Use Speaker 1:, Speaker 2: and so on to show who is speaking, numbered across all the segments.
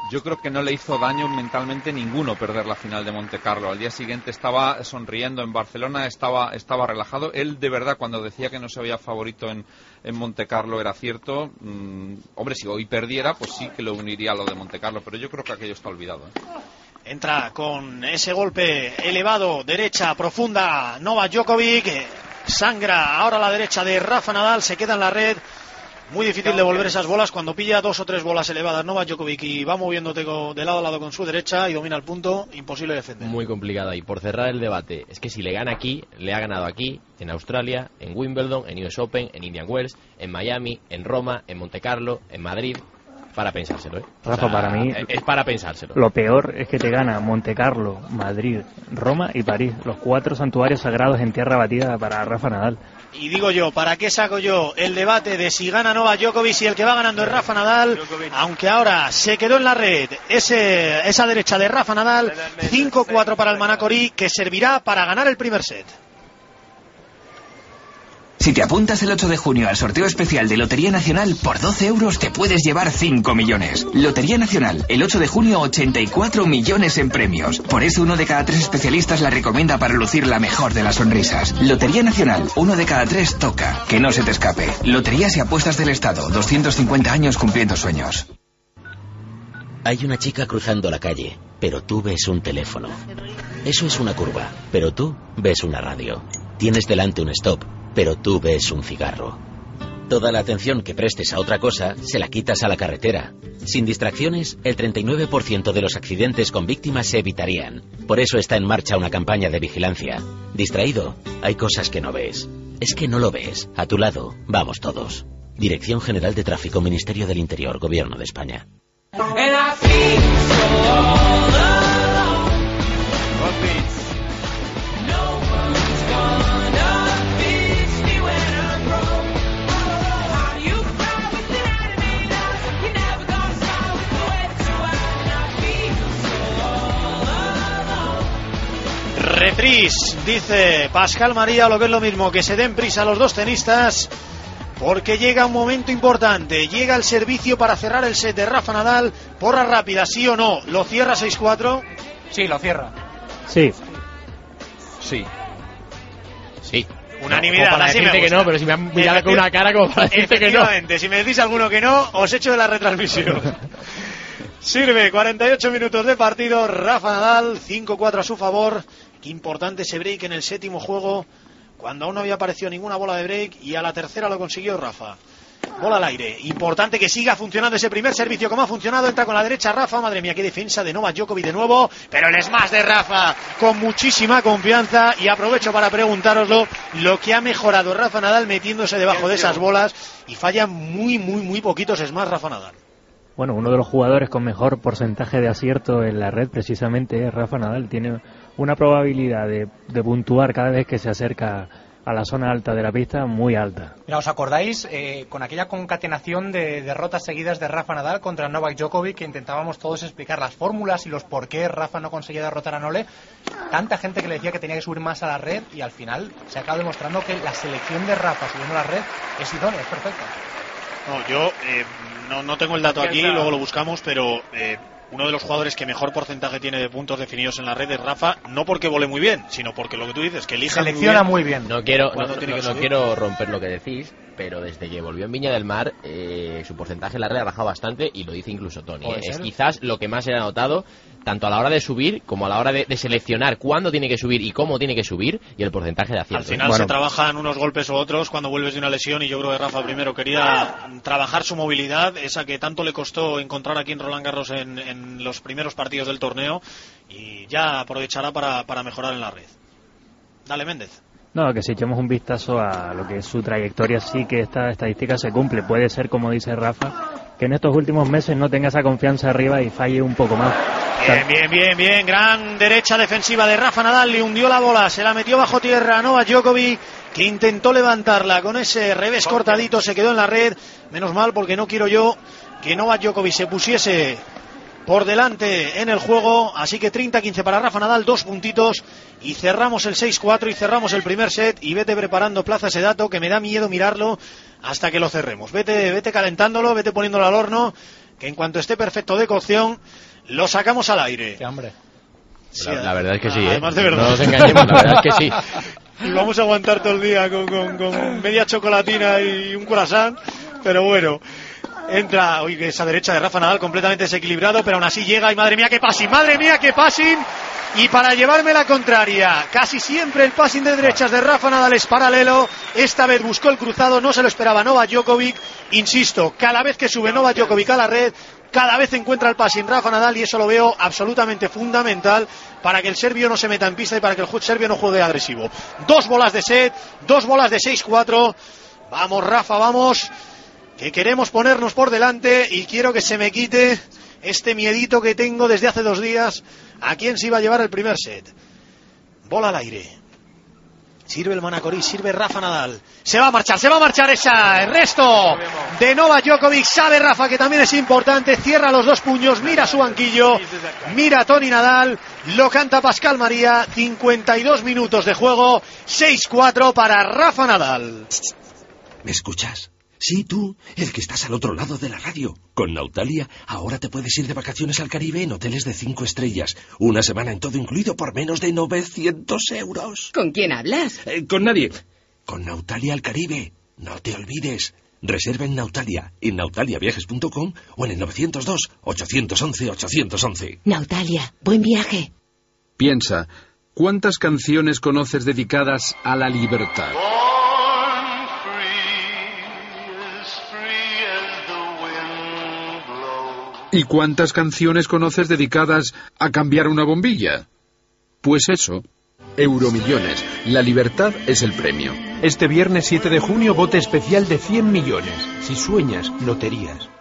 Speaker 1: Yo creo que no le hizo daño mentalmente ninguno perder la final de Montecarlo. Al día siguiente estaba sonriendo en Barcelona, estaba relajado. Él, de verdad, cuando decía que no se veía favorito en Montecarlo, era cierto. Hombre, si hoy perdiera, pues sí que lo uniría a lo de Montecarlo, pero yo creo que aquello está olvidado, ¿eh?
Speaker 2: Entra con ese golpe elevado, derecha profunda, Novak Djokovic, sangra ahora a la derecha de Rafa Nadal, se queda en la red. Muy difícil devolver esas bolas cuando pilla 2 o 3 bolas elevadas Novak Djokovic y va moviéndote de lado a lado con su derecha y domina el punto, imposible defender.
Speaker 3: Muy complicada. Y por cerrar el debate, es que si le gana aquí, le ha ganado aquí, en Australia, en Wimbledon, en US Open, en Indian Wells, en Miami, en Roma, en Montecarlo, en Madrid. Para pensárselo, ¿eh?
Speaker 4: Rafa, o sea, para mí
Speaker 3: es para pensárselo.
Speaker 4: Lo peor es que te gana Montecarlo, Madrid, Roma y París, los 4 santuarios sagrados en tierra batida para Rafa Nadal.
Speaker 2: Y digo yo, ¿para qué saco yo el debate de si gana Novak Djokovic y el que va ganando es Rafa Nadal? Aunque ahora se quedó en la red esa derecha de Rafa Nadal, 5-4 para el Manacorí, que servirá para ganar el primer set.
Speaker 5: Si te apuntas el 8 de junio al sorteo especial de Lotería Nacional, por 12 euros te puedes llevar 5 millones. Lotería Nacional, el 8 de junio, 84 millones en premios. Por eso 1 de cada 3 especialistas la recomienda para lucir la mejor de las sonrisas. Lotería Nacional, 1 de cada 3 toca. Que no se te escape. Loterías y apuestas del Estado, 250 años cumpliendo sueños.
Speaker 6: Hay una chica cruzando la calle, pero tú ves un teléfono. Eso es una curva, pero tú ves una radio. Tienes delante un stop, pero tú ves un cigarro. Toda la atención que prestes a otra cosa se la quitas a la carretera. Sin distracciones, el 39% de los accidentes con víctimas se evitarían. Por eso está en marcha una campaña de vigilancia. Distraído, hay cosas que no ves. Es que no lo ves. A tu lado, vamos todos. Dirección General de Tráfico, Ministerio del Interior, Gobierno de España.
Speaker 2: Reprise, dice Pascal María, lo que es lo mismo, que se den prisa los dos tenistas, porque llega un momento importante, llega el servicio para cerrar el set de Rafa Nadal. Porra rápida, ¿sí o no? ¿Lo cierra 6-4?
Speaker 7: Sí, lo cierra.
Speaker 4: Sí.
Speaker 3: Sí. Sí.
Speaker 2: Unanimidad,
Speaker 3: para
Speaker 2: así
Speaker 3: decirte
Speaker 2: me gusta.
Speaker 3: que no, pero si me han mirado con una cara como para decirte que no.
Speaker 2: Efectivamente, si me decís alguno que no, os echo de la retransmisión. Sirve, 48 minutos de partido, Rafa Nadal, 5-4 a su favor. Qué importante ese break en el séptimo juego, cuando aún no había aparecido ninguna bola de break, y a la tercera lo consiguió Rafa. Bola al aire, importante que siga funcionando ese primer servicio como ha funcionado. Entra con la derecha Rafa, madre mía, qué defensa de Novak Djokovic de nuevo, pero el smash de Rafa con muchísima confianza. Y aprovecho para preguntároslo, lo que ha mejorado Rafa Nadal metiéndose debajo de esas bolas, y falla muy poquitos smash Rafa Nadal.
Speaker 4: Bueno, uno de los jugadores con mejor porcentaje de acierto en la red precisamente es Rafa Nadal. Tiene una probabilidad de puntuar cada vez que se acerca a la zona alta de la pista muy alta.
Speaker 7: Mira, ¿os acordáis con aquella concatenación de derrotas seguidas de Rafa Nadal contra Novak Djokovic, que intentábamos todos explicar las fórmulas y los por qué Rafa no conseguía derrotar a Nole? Tanta gente que le decía que tenía que subir más a la red, y al final se acaba demostrando que la selección de Rafa subiendo a la red es idónea, es perfecta.
Speaker 2: No, yo no tengo el dato aquí, luego lo buscamos, pero uno de los jugadores que mejor porcentaje tiene de puntos definidos en la red es Rafa, no porque vole muy bien, sino porque lo que tú dices, que elija
Speaker 7: selecciona muy bien.
Speaker 3: No quiero romper lo que decís, pero desde que volvió en Viña del Mar, su porcentaje en la red ha bajado bastante, y lo dice incluso Tony. Es quizás lo que más se ha notado, tanto a la hora de subir como a la hora de seleccionar cuándo tiene que subir y cómo tiene que subir, y el porcentaje de acierto.
Speaker 2: Al final se trabajan unos golpes u otros cuando vuelves de una lesión, y yo creo que Rafa primero quería trabajar su movilidad, esa que tanto le costó encontrar aquí en Roland Garros en los primeros partidos del torneo, y ya aprovechará para mejorar en la red. Dale, Méndez.
Speaker 4: No, que si echamos un vistazo a lo que es su trayectoria, sí que esta estadística se cumple. Puede ser, como dice Rafa, que en estos últimos meses no tenga esa confianza arriba y falle un poco más.
Speaker 2: Bien. Gran derecha defensiva de Rafa Nadal, le hundió la bola, se la metió bajo tierra a Novak Djokovic, que intentó levantarla con ese revés cortadito, se quedó en la red. Menos mal, porque no quiero yo que Novak Djokovic se pusiese por delante en el juego. Así que 30-15 para Rafa Nadal, 2 puntitos, y cerramos el 6-4 y cerramos el primer set. Y vete preparando Plaza ese dato, que me da miedo mirarlo hasta que lo cerremos. Vete calentándolo, vete poniéndolo al horno, que en cuanto esté perfecto de cocción, lo sacamos al aire.
Speaker 7: ¡Qué hambre!
Speaker 2: Sí,
Speaker 3: La verdad es que sí,
Speaker 2: además de verdad.
Speaker 3: No nos engañemos, la verdad es que sí.
Speaker 2: Y vamos a aguantar todo el día con media chocolatina y un croissant, pero bueno. Entra, oye, esa derecha de Rafa Nadal completamente desequilibrado, pero aún así llega y madre mía qué passing, y para llevarme la contraria, casi siempre el passing de derechas de Rafa Nadal es paralelo, esta vez buscó el cruzado, no se lo esperaba Novak Djokovic, insisto, cada vez que sube Novak Djokovic a la red, cada vez encuentra el passing Rafa Nadal y eso lo veo absolutamente fundamental para que el serbio no se meta en pista y para que el serbio no juegue agresivo. 2 bolas de set, 2 bolas de 6-4, vamos Rafa, vamos, que queremos ponernos por delante y quiero que se me quite este miedito que tengo desde hace 2 días a quién se iba a llevar el primer set. Bola al aire, sirve el Manacorí, sirve Rafa Nadal, se va a marchar esa, el resto de Novak Djokovic, sabe Rafa que también es importante, cierra los 2 puños, mira su banquillo, mira a Toni Nadal, lo canta Pascal María, 52 minutos de juego, 6-4 para Rafa Nadal.
Speaker 8: ¿Me escuchas? Sí, tú, el que estás al otro lado de la radio. Con Nautalia, ahora te puedes ir de vacaciones al Caribe en hoteles de 5 estrellas. Una semana en todo incluido por menos de 900 euros.
Speaker 9: ¿Con quién hablas?
Speaker 8: Con nadie. Con Nautalia al Caribe. No te olvides. Reserva en Nautalia, en nautaliaviajes.com o en el 902-811-811.
Speaker 9: Nautalia, buen viaje.
Speaker 10: Piensa, ¿cuántas canciones conoces dedicadas a la libertad? ¿Y cuántas canciones conoces dedicadas a cambiar una bombilla? Pues eso, Euromillones. La libertad es el premio.
Speaker 11: Este viernes 7 de junio, bote especial de 100 millones. Si sueñas, loterías.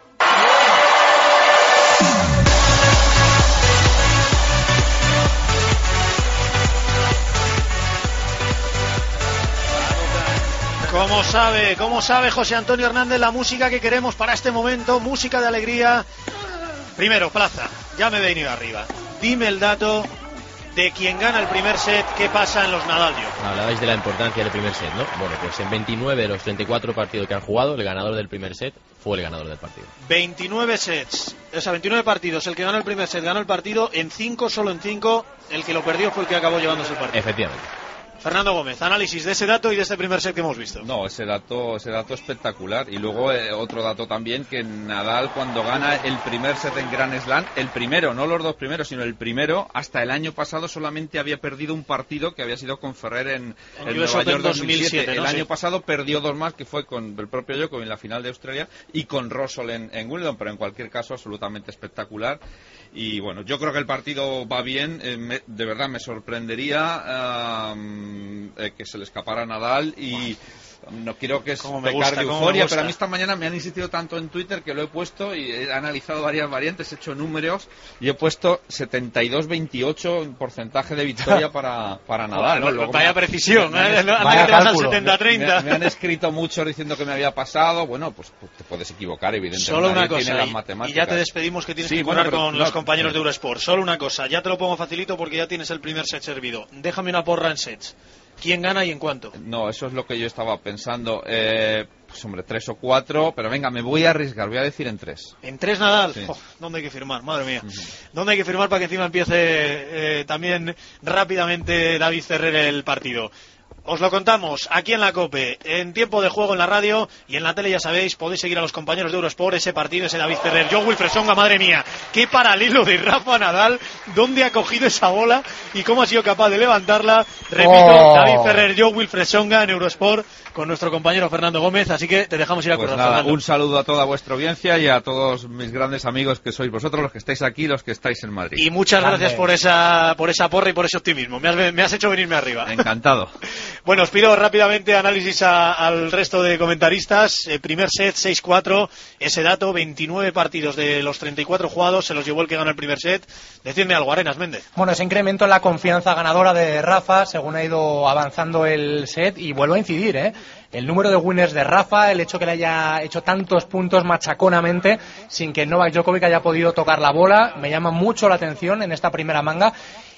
Speaker 2: ¿Cómo sabe José Antonio Hernández la música que queremos para este momento? Música de alegría. Primero, Plaza, ya me he venido arriba. Dime el dato de quien gana el primer set, ¿qué pasa en los Nadal Djokovic?
Speaker 3: Hablabais de la importancia del primer set, ¿no? Bueno, pues en 29 de los 34 partidos que han jugado, el ganador del primer set fue el ganador del partido.
Speaker 2: 29 sets, o sea, 29 partidos, el que ganó el primer set ganó el partido, en 5, solo en 5, el que lo perdió fue el que acabó llevándose el partido.
Speaker 3: Efectivamente.
Speaker 2: Fernando Gómez, análisis de ese dato y de este primer set que hemos visto.
Speaker 1: No, ese dato espectacular. Y luego otro dato también, que Nadal cuando gana el primer set en Grand Slam, el primero, no los 2 primeros, sino el primero, hasta el año pasado solamente había perdido un partido que había sido con Ferrer en Nueva York 2007. ¿no? El año pasado perdió 2 más, que fue con el propio Djokovic en la final de Australia y con Russell en Wimbledon, pero en cualquier caso absolutamente espectacular. Y bueno, yo creo que el partido va bien, de verdad me sorprendería que se le escapara a Nadal y no quiero que es pecar de euforia, pero a mí esta mañana me han insistido tanto en Twitter que lo he puesto y he analizado varias variantes, he hecho números y he puesto 72-28 en porcentaje de victoria para Nadal. ¿no?
Speaker 2: Luego vaya precisión, vaya cálculo. 70-30.
Speaker 1: Me han escrito muchos diciendo que me había pasado. Bueno, pues te puedes equivocar, evidentemente.
Speaker 2: Solo una cosa,
Speaker 1: tiene las matemáticas.
Speaker 2: Y ya te despedimos, que tienes que curar con los compañeros de Eurosport. Solo una cosa, ya te lo pongo facilito porque ya tienes el primer set servido. Déjame una porra en sets. ¿Quién gana y en cuánto?
Speaker 1: No, eso es lo que yo estaba pensando. Pues hombre, 3 o 4, pero venga, me voy a arriesgar, voy a decir en 3.
Speaker 2: ¿En 3 Nadal?
Speaker 1: Sí.
Speaker 2: ¿Dónde hay que firmar? Madre mía. ¿Dónde hay que firmar para que encima empiece también rápidamente David Ferrer el partido? Os lo contamos aquí en la COPE, en tiempo de juego en la radio y en la tele, ya sabéis, podéis seguir a los compañeros de Eurosport, ese partido, ese David Ferrer, Jo-Wilfried Tsonga, madre mía, qué paralelo de Rafa Nadal, dónde ha cogido esa bola y cómo ha sido capaz de levantarla. Repito, David Ferrer, Jo-Wilfried Tsonga en Eurosport con nuestro compañero Fernando Gómez, así que te dejamos ir a
Speaker 1: pues
Speaker 2: correr.
Speaker 1: Nada, un saludo a toda vuestra audiencia y a todos mis grandes amigos que sois vosotros, los que estáis aquí, los que estáis en Madrid.
Speaker 2: Y muchas gracias por esa porra y por ese optimismo, me has hecho venirme arriba.
Speaker 1: Encantado.
Speaker 2: Bueno, os pido rápidamente análisis al resto de comentaristas. Primer set, 6-4. Ese dato, 29 partidos de los 34 jugados, se los llevó el que ganó el primer set. Decidme algo, Arenas Méndez.
Speaker 7: Bueno, ese incremento en la confianza ganadora de Rafa, según ha ido avanzando el set, y vuelvo a incidir, el número de winners de Rafa, el hecho que le haya hecho tantos puntos machaconamente, sin que Novak Djokovic haya podido tocar la bola, me llama mucho la atención en esta primera manga.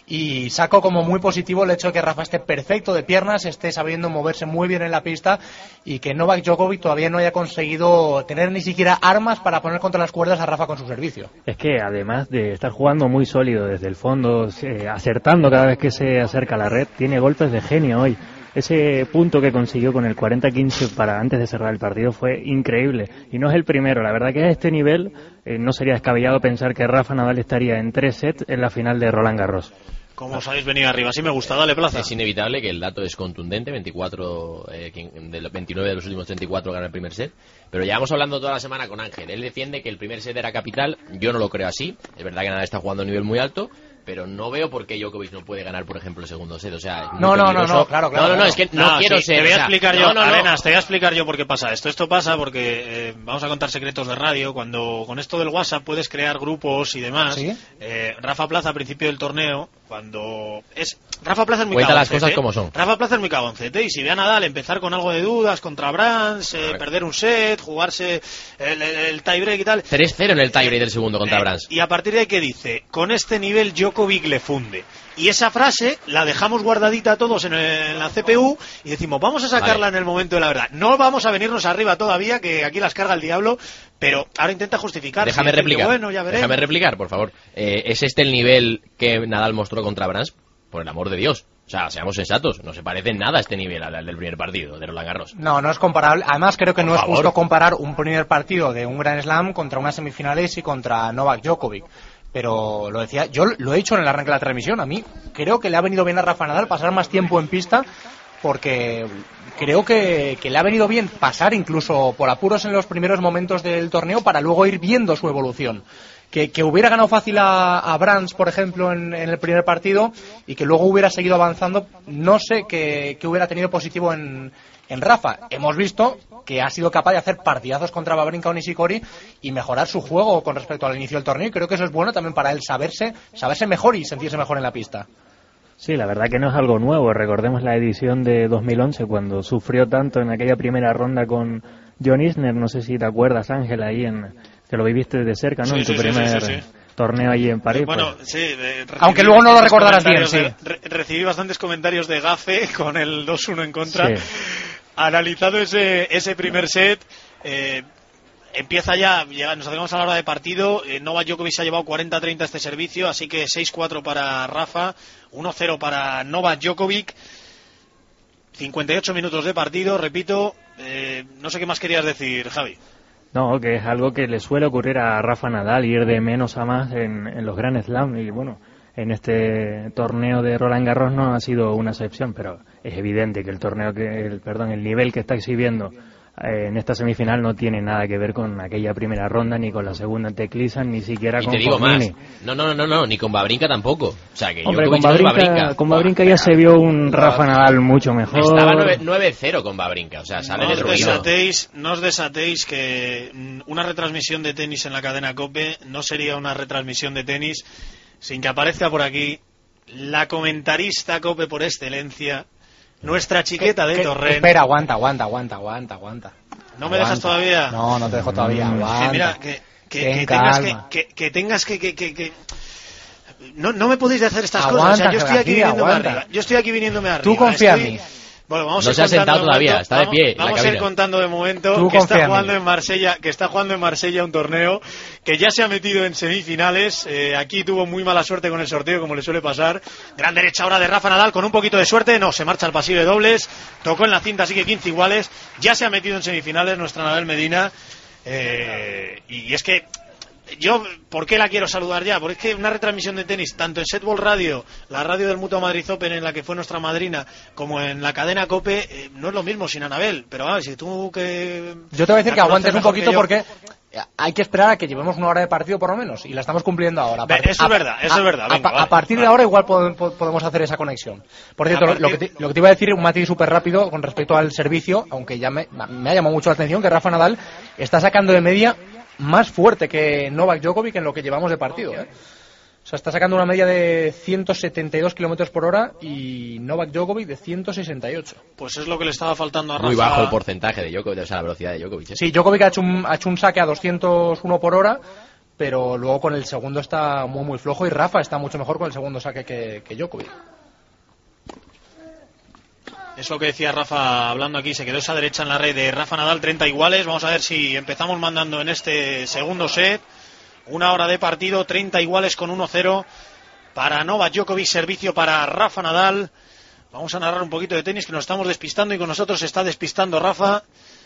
Speaker 7: y saco como muy positivo el hecho de que Rafa esté perfecto de piernas, esté sabiendo moverse muy bien en la pista y que Novak Djokovic todavía no haya conseguido tener ni siquiera armas para poner contra las cuerdas a Rafa con su servicio.
Speaker 4: Es que además de estar jugando muy sólido desde el fondo, acertando cada vez que se acerca a la red, tiene golpes de genio hoy. Ese punto que consiguió con el 40-15 para antes de cerrar el partido fue increíble. Y no es el primero. La verdad que a este nivel no sería descabellado pensar que Rafa Nadal estaría en 3 sets en la final de Roland Garros.
Speaker 2: ¿Cómo os habéis venido arriba? Sí me gusta, dale Plaza.
Speaker 3: Es inevitable que el dato es contundente, 24 de los 29 de los últimos 34 gana el primer set. Pero llevamos hablando toda la semana con Ángel. Él defiende que el primer set era capital. Yo no lo creo así. Es verdad que Nadal está jugando a un nivel muy alto, pero no veo por qué Djokovic no puede ganar, por ejemplo, el segundo set. O sea,
Speaker 7: no, claro.
Speaker 3: No, es que no quiero ser.
Speaker 2: Te voy a explicar yo, Arenas, te voy a explicar yo por qué pasa esto. Esto pasa porque, vamos a contar secretos de radio, cuando con esto del WhatsApp puedes crear grupos y demás. ¿Sí? Rafa Plaza, al principio del torneo, Rafa Plaza es muy
Speaker 3: cuenta las cosas como son.
Speaker 2: Rafa Plaza es muy cagoncete, y si ve a Nadal empezar con algo de dudas contra Brands, perder un set, jugarse el tiebreak y tal.
Speaker 3: 3-0 en el tiebreak del segundo contra Brands.
Speaker 2: Y a partir de ahí, ¿qué dice? Con este nivel Djokovic le funde. Y esa frase la dejamos guardadita todos en la CPU y decimos, vamos a sacarla en el momento de la verdad. No vamos a venirnos arriba todavía, que aquí las carga el diablo, pero ahora intenta justificar.
Speaker 3: Déjame replicar.
Speaker 2: Bueno, ya veremos.
Speaker 3: Déjame replicar, por favor. ¿Es este el nivel que Nadal mostró contra Brands? Por el amor de Dios. O sea, seamos sensatos, no se parece en nada a este nivel al del primer partido de Roland Garros.
Speaker 7: No es comparable. Además, creo que no es justo comparar un primer partido de un Grand Slam contra unas semifinales y contra Novak Djokovic. Pero lo decía, yo lo he dicho en el arranque de la transmisión, a mí creo que le ha venido bien a Rafa Nadal pasar más tiempo en pista, porque creo que le ha venido bien pasar incluso por apuros en los primeros momentos del torneo para luego ir viendo su evolución. Que hubiera ganado fácil a Brands, por ejemplo, en el primer partido, y que luego hubiera seguido avanzando, no sé qué hubiera tenido positivo en Rafa. Hemos visto que ha sido capaz de hacer partidazos contra Wawrinka o Nishikori y mejorar su juego con respecto al inicio del torneo, y creo que eso es bueno también para él, saberse mejor y sentirse mejor en la pista.
Speaker 4: Sí, la verdad que no es algo nuevo. Recordemos la edición de 2011, cuando sufrió tanto en aquella primera ronda con John Isner. No sé si te acuerdas, Ángel, ahí que lo viviste de cerca, ¿no?
Speaker 2: Sí,
Speaker 4: en tu primer torneo allí en París.
Speaker 2: Bueno,
Speaker 4: pues.
Speaker 2: sí.
Speaker 7: Aunque luego no lo recordarás bien, sí.
Speaker 2: Recibí bastantes comentarios de gafe con el 2-1 en contra. Sí. Analizado ese primer set, empieza ya, nos acercamos a la hora de partido. Novak Djokovic se ha llevado 40-30 este servicio, así que 6-4 para Rafa, 1-0 para Novak Djokovic. 58 minutos de partido, repito. No sé qué más querías decir, Javi.
Speaker 4: No, que es algo que le suele ocurrir a Rafa Nadal, ir de menos a más en los Grand Slam, y bueno, en este torneo de Roland Garros no ha sido una excepción, pero es evidente que el nivel que está exhibiendo en esta semifinal no tiene nada que ver con aquella primera ronda, ni con la segunda ante Klisan, ni siquiera con Fognini.
Speaker 3: No, ni con Wawrinka tampoco. O sea, que
Speaker 4: hombre, con Wawrinka ya se vio un Rafa Nadal mucho mejor.
Speaker 3: Estaba 9-0 con Wawrinka, o sea, sale del ruido.
Speaker 2: No os desatéis que una retransmisión de tenis en la cadena COPE no sería una retransmisión de tenis sin que aparezca por aquí la comentarista COPE por excelencia, nuestra chiqueta de Torrent.
Speaker 7: Espera, aguanta.
Speaker 2: ¿No me dejas todavía?
Speaker 7: No te dejo todavía. Aguanta.
Speaker 2: Mira, que tengas que no me podéis hacer estas cosas. O sea, yo estoy aquí viniéndome arriba.
Speaker 7: Tú confía en mí.
Speaker 2: Bueno, vamos
Speaker 3: no se ha sentado todavía, está de pie.
Speaker 2: Vamos a ir contando de momento que está jugando en Marsella un torneo que ya se ha metido en semifinales. Aquí tuvo muy mala suerte con el sorteo, como le suele pasar. Gran derecha ahora de Rafa Nadal con un poquito de suerte. No, se marcha al pasillo de dobles. Tocó en la cinta, así que 15 iguales. Ya se ha metido en semifinales nuestra Nadal Medina. Y es que yo, ¿por qué la quiero saludar ya? Porque es que una retransmisión de tenis, tanto en Setball Radio, la radio del Mutua Madrid Open en la que fue nuestra madrina, como en la cadena COPE, no es lo mismo sin Anabel. Pero si tú que...
Speaker 7: Yo te voy a decir que aguantes un poquito porque hay que esperar a que llevemos una hora de partido por lo menos, y la estamos cumpliendo ahora.
Speaker 2: Eso es verdad.
Speaker 7: A partir de ahora igual podemos hacer esa conexión. Por cierto, lo que te iba a decir, un matiz súper rápido con respecto al servicio, aunque ya me ha llamado mucho la atención que Rafa Nadal está sacando de media más fuerte que Novak Djokovic en lo que llevamos de partido, O sea, está sacando una media de 172 kilómetros por hora y Novak Djokovic de 168.
Speaker 2: Pues es lo que le estaba faltando a Rafa.
Speaker 3: Muy bajo el porcentaje de Djokovic, o sea, la velocidad de Djokovic.
Speaker 7: Sí, Djokovic ha hecho un saque a 201 por hora, pero luego con el segundo está muy flojo y Rafa está mucho mejor con el segundo saque que Djokovic.
Speaker 2: Es lo que decía Rafa hablando aquí, se quedó esa derecha en la red de Rafa Nadal, 30 iguales. Vamos a ver si empezamos mandando en este segundo set. 1 hora de partido, 30 iguales con 1-0 para Novak Djokovic, servicio para Rafa Nadal. Vamos a narrar un poquito de tenis, que nos estamos despistando y con nosotros se está despistando Rafa.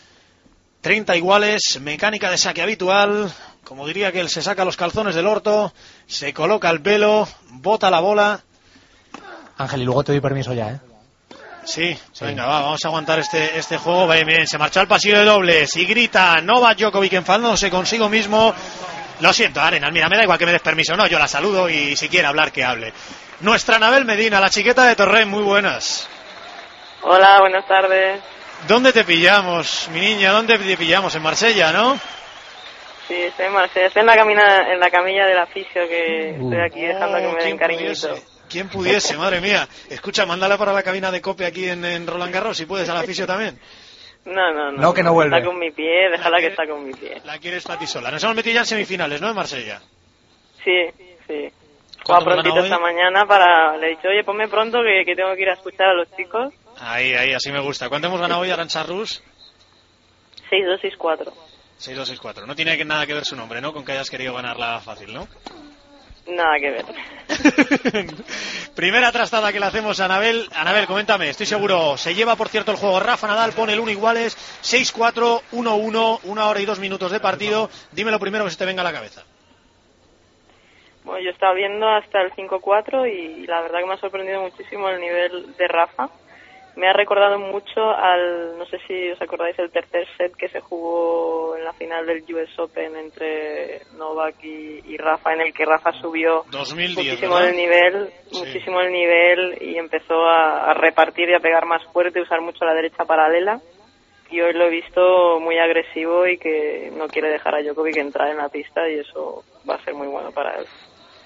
Speaker 2: 30 iguales, mecánica de saque habitual. Como diría que él, se saca los calzones del orto, se coloca el pelo, bota la bola.
Speaker 7: Ángel, y luego te doy permiso ya, ¿eh?
Speaker 2: Sí, venga, vamos a aguantar este juego. Bien, se marchó al pasillo de dobles y grita Novak Djokovic enfadándose consigo mismo. Lo siento, Arenas, mira, me da igual que me des permiso, no, yo la saludo y si quiere hablar, que hable. Nuestra Anabel Medina, la chiqueta de Torrent, muy buenas.
Speaker 12: Hola, buenas tardes.
Speaker 2: ¿Dónde te pillamos, mi niña? ¿Dónde te pillamos? En Marsella, ¿no?
Speaker 12: Sí, estoy en Marsella, estoy en la camilla del aficio, que estoy aquí dejando que me den cariñito.
Speaker 2: ¿Quién pudiese? Madre mía. Escucha, mándala para la cabina de COPE aquí en Roland Garros, si puedes, al aficio también.
Speaker 12: No,
Speaker 7: que no vuelve.
Speaker 12: Está con mi pie, déjala que está con mi pie.
Speaker 2: La quieres para ti sola. Nos hemos metido ya en semifinales, ¿no? En Marsella.
Speaker 12: Sí. Juega prontito esta mañana le he dicho, oye, ponme pronto que tengo que ir a escuchar a los chicos.
Speaker 2: Ahí, así me gusta. ¿Cuánto hemos ganado hoy, Arantxa Rus?
Speaker 12: 6-2, 6-4.
Speaker 2: 6-2, 6-4. No tiene nada que ver su nombre, ¿no? Con que hayas querido ganarla fácil, ¿no?
Speaker 12: Nada que ver.
Speaker 2: Primera trastada que le hacemos a Anabel. Anabel, coméntame, estoy seguro, se lleva por cierto el juego. Rafa Nadal pone el 1 iguales, 6-4, 1-1, 1 hora y 2 minutos de partido. Dime lo primero que se te venga a la cabeza.
Speaker 12: Bueno, yo estaba viendo hasta el 5-4 y la verdad que me ha sorprendido muchísimo el nivel de Rafa. Me ha recordado mucho no sé si os acordáis, el tercer set que se jugó en la final del US Open entre Novak y Rafa, en el que Rafa subió
Speaker 2: 2010,
Speaker 12: muchísimo el nivel y empezó a repartir y a pegar más fuerte, usar mucho la derecha paralela. Y hoy lo he visto muy agresivo y que no quiere dejar a Djokovic entrar en la pista, y eso va a ser muy bueno para él.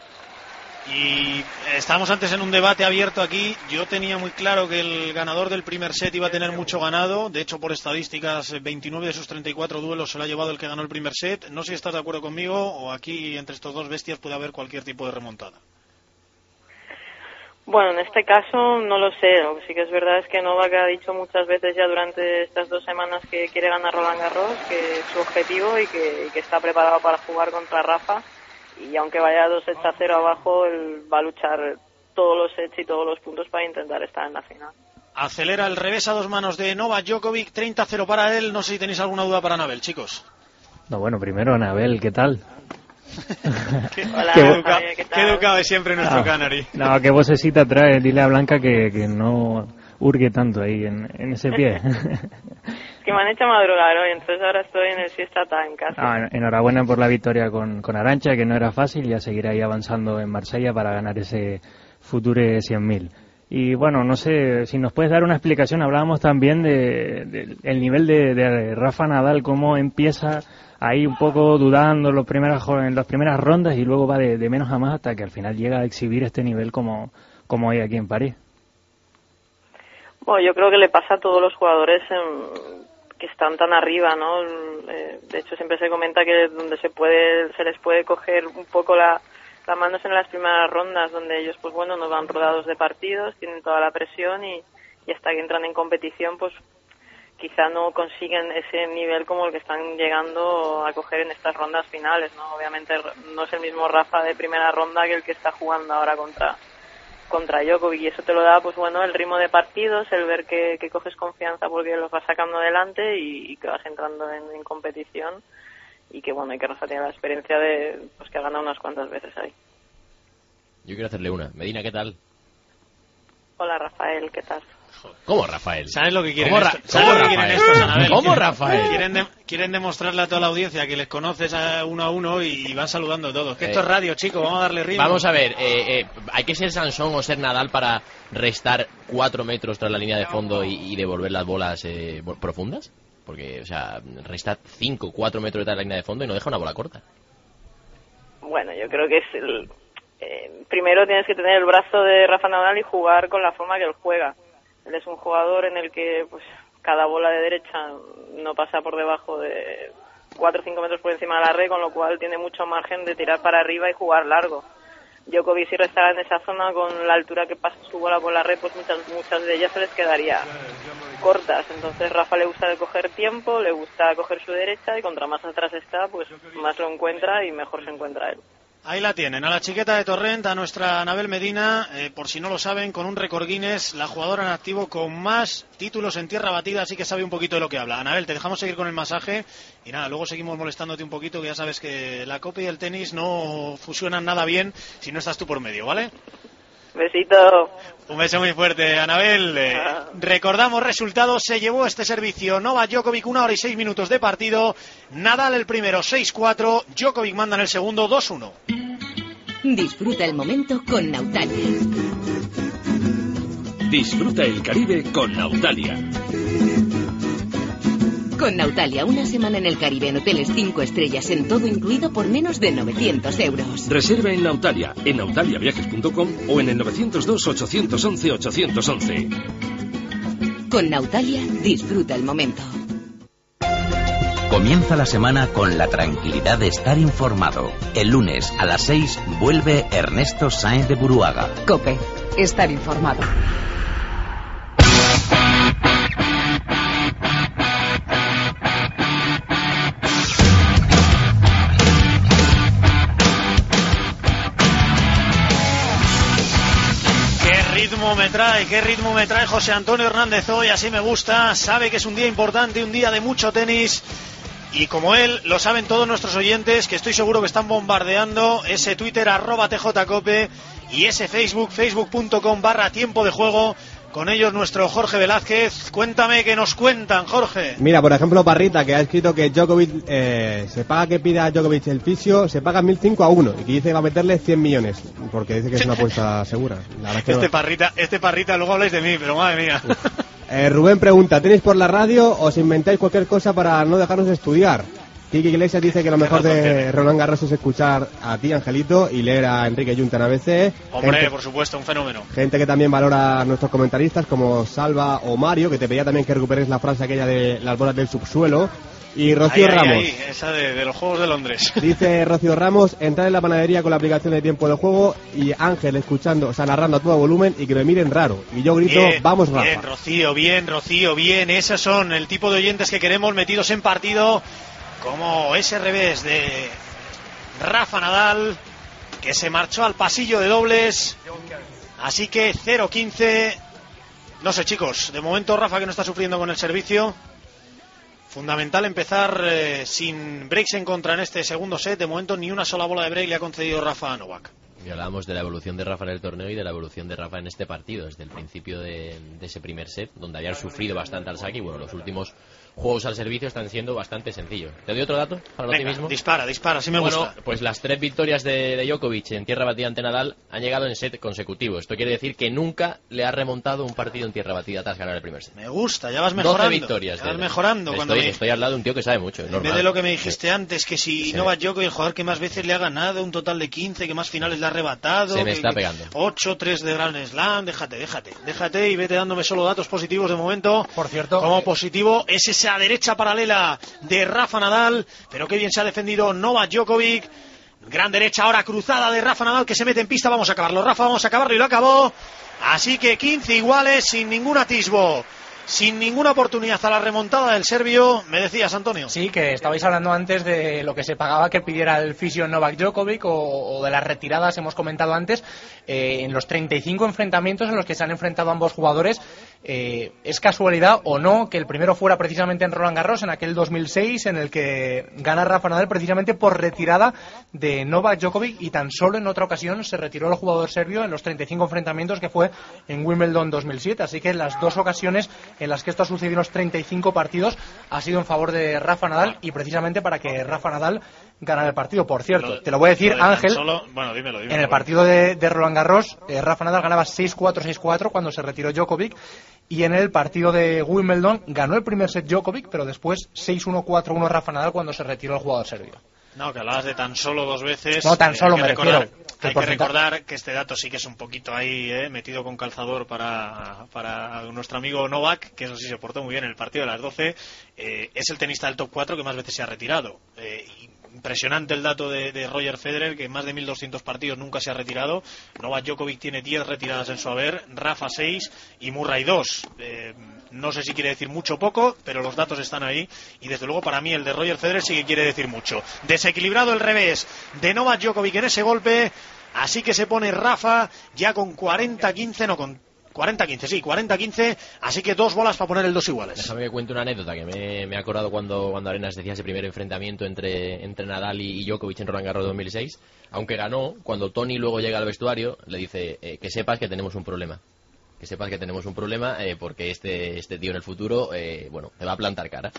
Speaker 2: Y estábamos antes en un debate abierto aquí. Yo tenía muy claro que el ganador del primer set iba a tener mucho ganado. De hecho, por estadísticas, 29 de sus 34 duelos se lo ha llevado el que ganó el primer set. No sé si estás de acuerdo conmigo, o aquí entre estos dos bestias puede haber cualquier tipo de remontada.
Speaker 12: Bueno, en este caso no lo sé. Lo que sí que es verdad es que Novak ha dicho muchas veces ya durante estas 2 semanas que quiere ganar Roland Garros, que es su objetivo y que está preparado para jugar contra Rafa. Y aunque vaya 2-0 abajo, él va a luchar todos los sets y todos los puntos para intentar estar en la final.
Speaker 2: Acelera el revés a 2 manos de Novak Djokovic, 30-0 para él. No sé si tenéis alguna duda para Anabel, chicos.
Speaker 4: No, bueno, primero Anabel, ¿qué tal?
Speaker 12: Hola,
Speaker 2: ¿Qué educado es siempre nuestro Canary?
Speaker 4: No, qué vocecita trae. Dile a Blanca que no hurgue tanto ahí en ese pie.
Speaker 12: Que me han hecho madrugar hoy, entonces ahora estoy en el siesta time casi.
Speaker 4: Enhorabuena por la victoria con Arantxa, que no era fácil, y a seguir ahí avanzando en Marsella para ganar ese Future 100.000. Y bueno, no sé si nos puedes dar una explicación. Hablábamos también el nivel de Rafa Nadal, cómo empieza ahí un poco dudando en las primeras rondas y luego va de menos a más hasta que al final llega a exhibir este nivel como hay aquí en París.
Speaker 12: Bueno, yo creo que le pasa a todos los jugadores que están tan arriba, ¿no? De hecho, siempre se comenta que donde se les puede coger un poco las manos en las primeras rondas, donde ellos, pues bueno, no van rodados de partidos, tienen toda la presión y hasta que entran en competición, pues quizá no consiguen ese nivel como el que están llegando a coger en estas rondas finales, ¿no? Obviamente no es el mismo Rafa de primera ronda que el que está jugando ahora contra Djokovic, y eso te lo da, pues bueno, el ritmo de partidos, el ver que coges confianza porque los vas sacando adelante y que vas entrando en competición, y que bueno, y que Rafa tiene la experiencia de pues que ha ganado unas cuantas veces ahí.
Speaker 3: Yo quiero hacerle una. Medina, ¿qué tal?
Speaker 12: Hola, Rafael, ¿qué tal?
Speaker 3: ¿Cómo Rafael?
Speaker 2: ¿Sabes lo que quieren
Speaker 3: Rafael?
Speaker 2: estos, Anabel?
Speaker 3: ¿Cómo Rafael?
Speaker 2: Quieren demostrarle a toda la audiencia que les conoces uno a uno y van saludando a todos. Que esto es radio, chicos, vamos a darle ritmo.
Speaker 3: Vamos a ver, ¿hay que ser Sansón o ser Nadal para restar 4 metros tras la línea de fondo y devolver las bolas profundas? Porque, o sea, resta 4 metros tras la línea de fondo y no deja una bola corta.
Speaker 12: Bueno, yo creo que es primero tienes que tener el brazo de Rafa Nadal y jugar con la forma que él juega. Él es un jugador en el que pues cada bola de derecha no pasa por debajo de 4 o 5 metros por encima de la red, con lo cual tiene mucho margen de tirar para arriba y jugar largo. Djokovic, si restara en esa zona con la altura que pasa su bola por la red, pues muchas de ellas se les quedaría cortas. Entonces Rafa le gusta coger tiempo, le gusta coger su derecha, y contra más atrás está, pues más lo encuentra y mejor se encuentra él.
Speaker 2: Ahí la tienen, a la chiqueta de Torrent, a nuestra Anabel Medina, por si no lo saben, con un récord Guinness, la jugadora en activo con más títulos en tierra batida, así que sabe un poquito de lo que habla. Anabel, te dejamos seguir con el masaje y nada, luego seguimos molestándote un poquito, que ya sabes que la copa y el tenis no fusionan nada bien si no estás tú por medio, ¿vale?
Speaker 12: Besito.
Speaker 2: Un beso muy fuerte, Anabel. Recordamos resultados, se llevó este servicio Novak Djokovic, 1 hora y 6 minutos de partido. Nadal el primero 6-4, Djokovic manda en el segundo 2-1.
Speaker 9: Disfruta el momento con Nautalia.
Speaker 8: Disfruta el Caribe con Nautalia.
Speaker 9: Con Nautalia, una semana en el Caribe en hoteles 5 estrellas en todo incluido por menos de 900 euros.
Speaker 8: Reserva en Nautalia, en nautaliaviajes.com o en el 902-811-811.
Speaker 9: Con Nautalia, disfruta el momento.
Speaker 13: Comienza la semana con la tranquilidad de estar informado. El lunes a las 6 vuelve Ernesto Sáenz de Buruaga.
Speaker 9: COPE, estar informado.
Speaker 2: Qué ritmo me trae José Antonio Hernández hoy, así me gusta. Sabe que es un día importante, un día de mucho tenis, y como él, lo saben todos nuestros oyentes, que estoy seguro que están bombardeando ese Twitter @tjcope y ese facebook.com/tiempo de juego. Con ellos nuestro Jorge Velázquez. Cuéntame, ¿qué nos cuentan, Jorge?
Speaker 14: Mira, por ejemplo, Parrita, que ha escrito que Djokovic, se paga que pida a Djokovic el fisio, se paga 1.005 a 1, y que dice que va a meterle 100 millones, porque dice que es una apuesta segura. La verdad es que
Speaker 2: este Parrita, luego habláis de mí, pero madre mía.
Speaker 14: Rubén pregunta, ¿tenéis por la radio o os inventáis cualquier cosa para no dejarnos estudiar? Kiki Iglesias dice que lo mejor de Roland Garros es escuchar a ti, Angelito, y leer a Enrique Junta en ABC.
Speaker 2: Hombre, por supuesto, un fenómeno.
Speaker 14: Gente que también valora a nuestros comentaristas, como Salva o Mario, que te pedía también que recuperes la frase aquella de las bolas del subsuelo. Y Rocío Ramos.
Speaker 2: Esa de los Juegos de Londres.
Speaker 14: Dice Rocío Ramos, entrar en la panadería con la aplicación de tiempo de juego y Ángel escuchando, o sea, narrando a todo volumen y que me miren raro. Y yo grito, bien, vamos Rafa.
Speaker 2: Bien, Rocío, bien. Esos son el tipo de oyentes que queremos metidos en partido, como ese revés de Rafa Nadal, que se marchó al pasillo de dobles. Así que 0-15. No sé, chicos, de momento Rafa, que no está sufriendo con el servicio. Fundamental empezar sin breaks en contra en este segundo set. De momento ni una sola bola de break le ha concedido Rafa a Novak.
Speaker 3: Y hablábamos de la evolución de Rafa en el torneo y de la evolución de Rafa en este partido, desde el principio de ese primer set, donde habían sufrido bastante al saque, y bueno, los últimos juegos al servicio están siendo bastante sencillos. ¿Te doy otro dato para el optimismo?
Speaker 2: Dispara, sí me gusta.
Speaker 3: Pues las 3 victorias de Djokovic en tierra batida ante Nadal han llegado en set consecutivo. Esto quiere decir que nunca le ha remontado un partido en tierra batida tras ganar el primer set.
Speaker 2: Me gusta, ya vas mejorando.
Speaker 3: 12 victorias.
Speaker 2: Ya vas mejorando.
Speaker 3: Estoy al lado de un tío que sabe mucho.
Speaker 2: En vez de lo que me dijiste antes, que si Novak Djokovic, el jugador que más veces le ha ganado, un total de 15, que más finales le ha arrebatado.
Speaker 3: Se me está pegando.
Speaker 2: 8, 3 de Grand Slam, déjate y vete dándome solo datos positivos de momento.
Speaker 7: Por cierto,
Speaker 2: como positivo es esa derecha paralela de Rafa Nadal, pero qué bien se ha defendido Novak Djokovic. Gran derecha ahora cruzada de Rafa Nadal, que se mete en pista. Vamos a acabarlo, Rafa, vamos a acabarlo, y lo acabó. Así que 15 iguales, sin ningún atisbo, sin ninguna oportunidad a la remontada del serbio. Me decías, Antonio.
Speaker 7: Sí, que estabais hablando antes de lo que se pagaba que pidiera el fisio Novak Djokovic, o de las retiradas, hemos comentado antes. En los 35 enfrentamientos en los que se han enfrentado ambos jugadores, ¿es casualidad o no que el primero fuera precisamente en Roland Garros, en aquel 2006, en el que gana Rafa Nadal precisamente por retirada de Novak Djokovic, y tan solo en otra ocasión se retiró el jugador serbio en los 35 enfrentamientos, que fue en Wimbledon 2007? Así que en las dos ocasiones en las que esto ha sucedido en los 35 partidos ha sido en favor de Rafa Nadal, y precisamente para que Rafa Nadal ganara el partido. Por cierto, te lo voy a decir, Ángel,
Speaker 2: dímelo,
Speaker 7: en el partido de Roland Garros, Rafa Nadal ganaba 6-4, 6-4 cuando se retiró Djokovic, y en el partido de Wimbledon ganó el primer set Djokovic, pero después 6-1, 4-1 Rafa Nadal cuando se retiró el jugador serbio.
Speaker 2: No, que hablabas de tan solo 2 veces.
Speaker 7: No, tan solo me refiero.
Speaker 2: Hay que recordar que este dato sí que es un poquito ahí metido con calzador para nuestro amigo Novak, que eso sí se portó muy bien en el partido de las 12. Es el tenista del top 4 que más veces se ha retirado. Impresionante el dato de Roger Federer, que en más de 1.200 partidos nunca se ha retirado. Novak Djokovic tiene 10 retiradas en su haber, Rafa 6 y Murray 2. No sé si quiere decir mucho o poco, pero los datos están ahí. Y desde luego para mí el de Roger Federer sí que quiere decir mucho. Desequilibrado el revés de Novak Djokovic en ese golpe. Así que se pone Rafa ya con 40-15, no, con 40-15, sí, 40-15, así que 2 bolas para poner el 2 iguales.
Speaker 3: Déjame que cuente una anécdota que me he acordado cuando Arenas decía ese primer enfrentamiento entre Nadal y Djokovic en Roland Garros 2006. Aunque ganó, cuando Tony luego llega al vestuario, le dice que sepas que tenemos un problema. Que sepas que tenemos un problema porque este tío en el futuro, te va a plantar cara.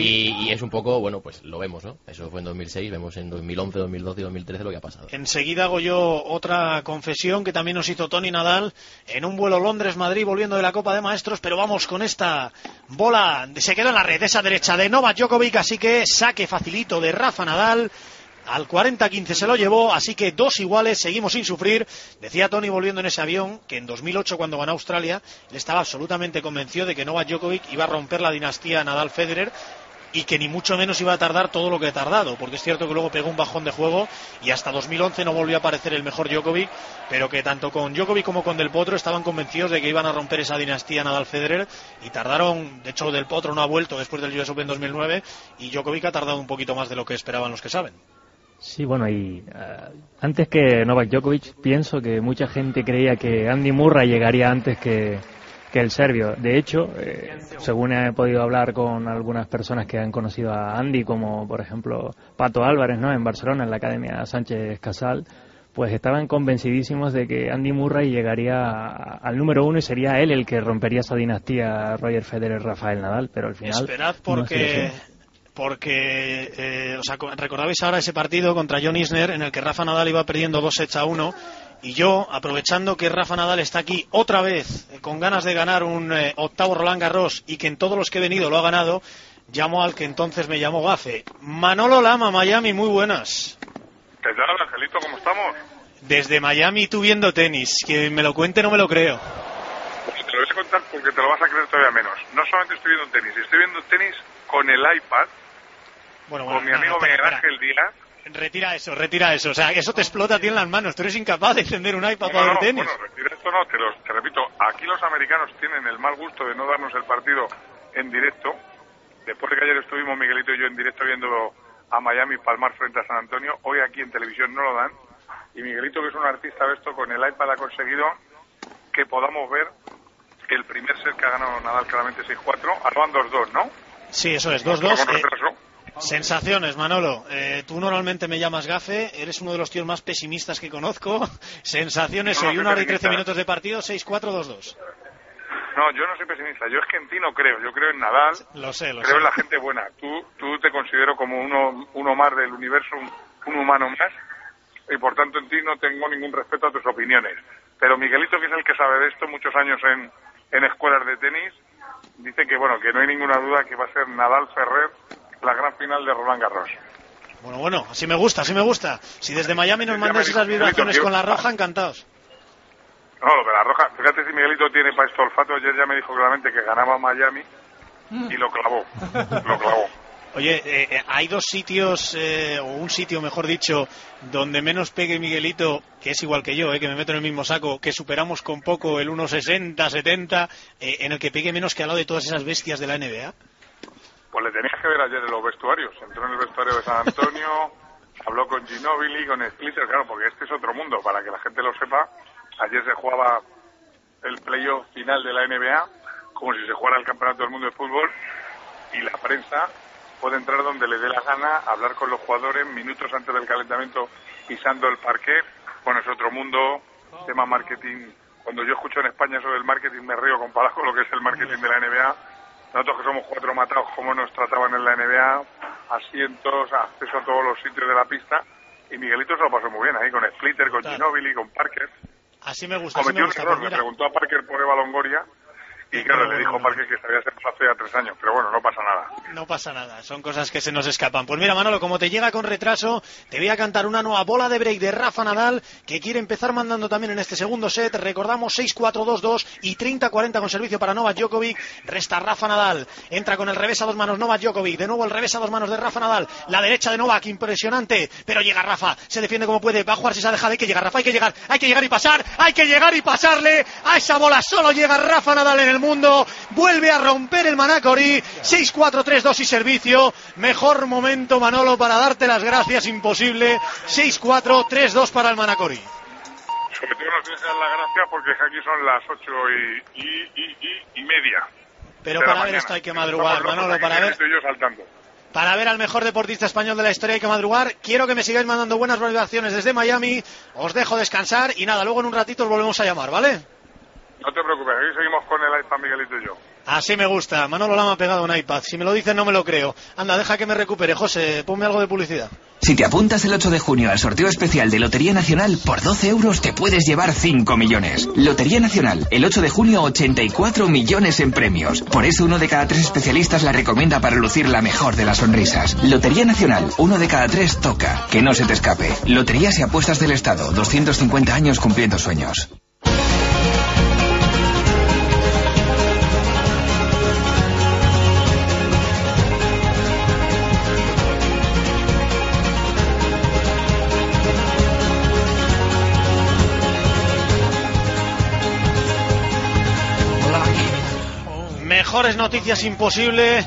Speaker 3: Y es un poco, pues lo vemos, ¿no? Eso fue en 2006, vemos en 2011, 2012 y 2013 lo que ha pasado.
Speaker 2: Enseguida hago yo otra confesión que también nos hizo Tony Nadal en un vuelo Londres-Madrid volviendo de la Copa de Maestros, pero vamos con esta bola, se quedó en la red, esa derecha de Novak Djokovic, así que saque facilito de Rafa Nadal. Al 40-15 se lo llevó, así que 2 iguales, seguimos sin sufrir. Decía Tony volviendo en ese avión que en 2008 cuando ganó Australia, él estaba absolutamente convencido de que Novak Djokovic iba a romper la dinastía Nadal-Federer y que ni mucho menos iba a tardar todo lo que ha tardado, porque es cierto que luego pegó un bajón de juego y hasta 2011 no volvió a aparecer el mejor Djokovic, pero que tanto con Djokovic como con Del Potro estaban convencidos de que iban a romper esa dinastía Nadal-Federer y tardaron. De hecho Del Potro no ha vuelto después del US Open 2009 y Djokovic ha tardado un poquito más de lo que esperaban los que saben.
Speaker 4: Sí, bueno, y antes que Novak Djokovic, pienso que mucha gente creía que Andy Murray llegaría antes que el serbio. De hecho, según he podido hablar con algunas personas que han conocido a Andy, como por ejemplo Pato Álvarez, ¿no?, en Barcelona, en la Academia Sánchez Casal, pues estaban convencidísimos de que Andy Murray llegaría al número 1 y sería él el que rompería esa dinastía Roger Federer, Rafael Nadal, pero al final...
Speaker 2: Esperad porque recordabais ahora ese partido contra John Isner en el que Rafa Nadal iba perdiendo 2-1 y yo, aprovechando que Rafa Nadal está aquí otra vez con ganas de ganar un octavo Roland Garros y que en todos los que he venido lo ha ganado, llamo al que entonces me llamó gafe. Manolo Lama, Miami, muy buenas.
Speaker 15: ¿Qué tal, Angelito? ¿Cómo estamos?
Speaker 2: Desde Miami tú viendo tenis, que me lo cuente no me lo creo.
Speaker 15: Pues te lo voy a contar porque te lo vas a creer todavía menos. No solamente estoy viendo tenis, estoy viendo tenis con el iPad. Con mi amigo Miguel Ángel Díaz.
Speaker 2: Retira eso. O sea, eso te explota a ti en las manos. Tú eres incapaz de encender un iPad para ver tenis.
Speaker 15: Bueno, retira esto no, te repito. Aquí los americanos tienen el mal gusto de no darnos el partido en directo. Después de que ayer estuvimos Miguelito y yo en directo viendo a Miami palmar frente a San Antonio, hoy aquí en televisión no lo dan. Y Miguelito, que es un artista de esto, con el iPad ha conseguido que podamos ver el primer set que ha ganado Nadal claramente 6-4. Ahora van 2-2, ¿no?
Speaker 2: Sí, eso es, 2-2. Sensaciones, Manolo. Tú normalmente me llamas gafe, eres uno de los tíos más pesimistas que conozco. Sensaciones, hoy 1 hora y 13 minutos de partido, 6-4, 2-2.
Speaker 15: No, yo no soy pesimista, yo es que en ti no creo, yo creo en Nadal,
Speaker 2: lo sé.
Speaker 15: Creo en la gente buena. Tú te considero como uno más del universo, un humano más, y por tanto en ti no tengo ningún respeto a tus opiniones. Pero Miguelito, que es el que sabe de esto, muchos años en escuelas de tenis, dice que que no hay ninguna duda que va a ser Nadal-Ferrer la gran final de Roland Garros.
Speaker 2: Bueno, así me gusta. Si desde Miami nos mandas esas vibraciones con la roja, encantados.
Speaker 15: No, lo de la roja, fíjate si Miguelito tiene para esto olfato. Ayer ya me dijo claramente que ganaba Miami y lo clavó.
Speaker 2: Oye, hay 2 sitios, o un sitio mejor dicho, donde menos pegue Miguelito, que es igual que yo, que me meto en el mismo saco, que superamos con poco el 1.60, 70, en el que pegue menos que al lado de todas esas bestias de la NBA.
Speaker 15: Pues le tenías que ver ayer en los vestuarios. Entró en el vestuario de San Antonio, habló con Ginóbili, con Splitter, claro, porque este es otro mundo, para que la gente lo sepa. Ayer se jugaba el playoff final de la NBA, como si se jugara el Campeonato del Mundo de Fútbol, y la prensa puede entrar donde le dé la gana, hablar con los jugadores minutos antes del calentamiento, pisando el parquet. Bueno, es otro mundo, tema marketing. Cuando yo escucho en España eso del marketing me río comparado con lo que es el marketing de la NBA. Nosotros que somos 4 matados, como nos trataban en la NBA, asientos, acceso a todos los sitios de la pista, y Miguelito se lo pasó muy bien ahí, con Splitter, con Ginóbili, con Parker.
Speaker 2: Así me gusta.
Speaker 15: Cometió un error, le preguntó a Parker por Eva Longoria, Y claro, le dijo Márquez que sabía hacer hace ya 3 años, pero bueno, no pasa nada.
Speaker 2: No pasa nada, son cosas que se nos escapan. Pues mira, Manolo, como te llega con retraso, te voy a cantar una nueva bola de break de Rafa Nadal, que quiere empezar mandando también en este segundo set. Recordamos 6-4-2-2 y 30-40 con servicio para Novak Djokovic. Resta Rafa Nadal, entra con el revés a 2 manos Novak Djokovic, de nuevo el revés a 2 manos de Rafa Nadal, la derecha de Novak, impresionante, pero llega Rafa, se defiende como puede, va a jugar si se ha dejado, hay que llegar Rafa, hay que llegar y pasar, hay que llegar y pasarle a esa bola, solo llega Rafa Nadal en el mundo. Vuelve a romper el Manacori, 6-4-3-2 y servicio. Mejor momento, Manolo, para darte las gracias, imposible. 6-4-3-2 para el Manacori.
Speaker 15: Sobre todo nos tienes que dar las gracias porque aquí son las 8 y media.
Speaker 2: Pero para ver esto hay que madrugar, Manolo, para ver al mejor deportista español de la historia hay que madrugar. Quiero que me sigáis mandando buenas valoraciones desde Miami. Os dejo descansar y nada, luego en un ratito os volvemos a llamar, ¿vale?
Speaker 15: No te preocupes, aquí seguimos con el iPad Miguelito y yo.
Speaker 2: Así me gusta. Manolo Lama ha pegado un iPad. Si me lo dicen no me lo creo. Anda, deja que me recupere. José, ponme algo de publicidad.
Speaker 5: Si te apuntas el 8 de junio al sorteo especial de Lotería Nacional, por 12 euros te puedes llevar 5 millones. Lotería Nacional, el 8 de junio 84 millones en premios. Por eso 1 de cada 3 especialistas la recomienda para lucir la mejor de las sonrisas. Lotería Nacional, 1 de cada 3 toca. Que no se te escape. Loterías y apuestas del Estado, 250 años cumpliendo sueños.
Speaker 2: Mejores noticias imposible.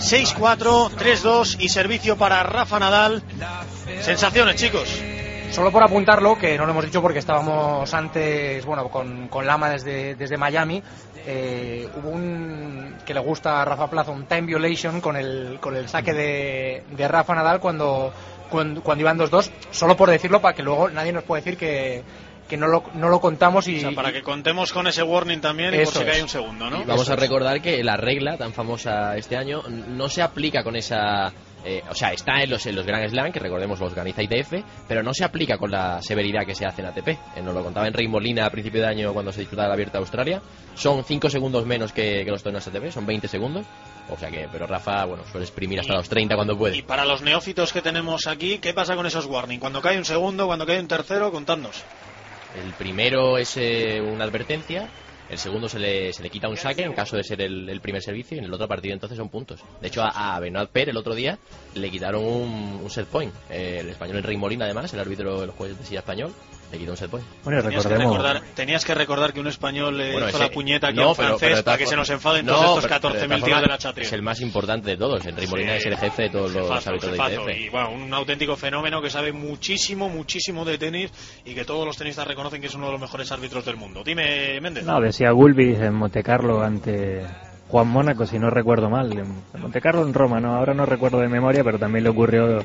Speaker 2: 6-4-3-2 y servicio para Rafa Nadal. Sensaciones, chicos.
Speaker 7: Solo por apuntarlo, que no lo hemos dicho porque estábamos antes, bueno, con Lama desde Miami. Hubo un que le gusta a Rafa Plaza, un time violation con el saque de Rafa Nadal cuando iban 2-2. Solo por decirlo, para que luego nadie nos pueda decir que no lo contamos y...
Speaker 2: O sea, para que contemos con ese warning también y por si cae un segundo, ¿no?
Speaker 3: Y vamos a recordar que la regla tan famosa este año no se aplica con esa... o sea, está en los Grand Slam, que recordemos los organiza ITF, pero no se aplica con la severidad que se hace en ATP. Nos lo contaba Enric Molina a principio de año cuando se disputaba la Abierta de Australia. Son 5 segundos menos que los torneos ATP, son 20 segundos. O sea que, pero Rafa, bueno, suele exprimir hasta los 30 cuando puede.
Speaker 2: Y para los neófitos que tenemos aquí, ¿qué pasa con esos warning? Cuando cae un segundo, cuando cae un tercero, contadnos.
Speaker 3: El primero es una advertencia, el segundo se le quita un saque en caso de ser el primer servicio, y en el otro partido entonces son puntos. De hecho a Benoit Per el otro día le quitaron un set point, el español Enric Molina además, el árbitro de los jueces de silla español, le quitó un set point.
Speaker 4: Bueno,
Speaker 2: tenías que recordar que un español le hizo la puñeta aquí a un francés para que se nos enfaden todos estos 14.000 tíos de la chatrilla.
Speaker 3: Es el más importante de todos, Enric Molina es el jefe de todos los árbitros de ITF.
Speaker 2: Y bueno, un auténtico fenómeno que sabe muchísimo de tenis y que todos los tenistas reconocen que es uno de los mejores árbitros del mundo. Dime, Méndez.
Speaker 4: No, decía Gulbis en Montecarlo ante Juan Mónaco, si no recuerdo mal. En Montecarlo en Roma, no, ahora no recuerdo de memoria, pero también le ocurrió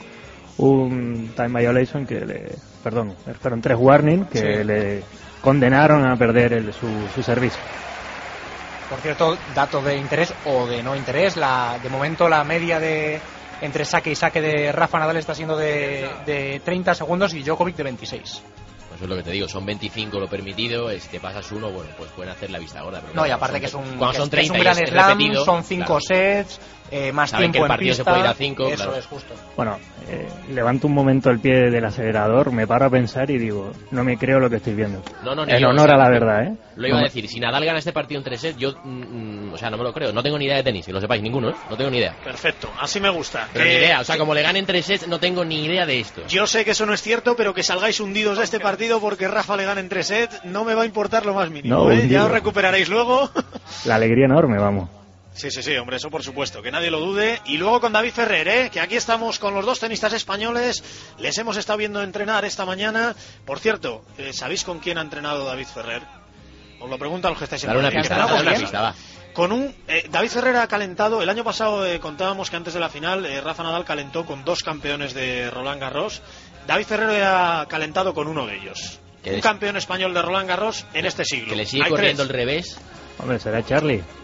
Speaker 4: un time violation fueron 3 warning que le condenaron a perder su servicio.
Speaker 7: Por cierto, dato de interés o de no interés, de momento la media entre saque y saque de Rafa Nadal está siendo de 30 segundos y Djokovic de 26.
Speaker 3: Eso es lo que te digo, son 25 lo permitido, si te pasas uno, bueno, pues pueden hacer la vista gorda.
Speaker 7: No, y aparte que es un
Speaker 3: gran
Speaker 7: slam, son 5 sets, más
Speaker 3: saben
Speaker 7: tiempo
Speaker 3: que el partido
Speaker 7: en pista,
Speaker 3: se puede ir a 5,
Speaker 7: eso
Speaker 3: claro.
Speaker 7: es justo.
Speaker 4: Bueno, levanto un momento el pie del acelerador, me paro a pensar y digo, no me creo lo que estoy viendo. En honor a la verdad, ¿eh?
Speaker 3: Lo iba a decir, si Nadal gana este partido en 3 sets, yo, o sea, no me lo creo, no tengo ni idea de tenis, que lo sepáis, ninguno, ¿eh? No tengo ni idea.
Speaker 2: Perfecto, así me gusta.
Speaker 3: Pero ni idea, o sea, como le ganen 3 sets, no tengo ni idea de esto.
Speaker 2: Yo sé que eso no es cierto, pero que salgáis hundidos de este partido porque Rafa le gana en 3 sets, no me va a importar lo más mínimo,
Speaker 4: no,
Speaker 2: ya os recuperaréis luego.
Speaker 4: La alegría enorme, vamos.
Speaker 2: Sí, hombre, eso por supuesto, que nadie lo dude. Y luego con David Ferrer, que aquí estamos con los dos tenistas españoles, les hemos estado viendo entrenar esta mañana. Por cierto, ¿sabéis con quién ha entrenado David Ferrer? Os lo pregunto a los que estáis en
Speaker 3: una pista, va.
Speaker 2: Con David Ferrer ha calentado, el año pasado contábamos que antes de la final Rafa Nadal calentó con 2 campeones de Roland Garros. David Ferrer ha calentado con uno de ellos. Un campeón español de Roland Garros en este siglo.
Speaker 3: Que le sigue corriendo el revés.
Speaker 4: Hombre, será Charlie.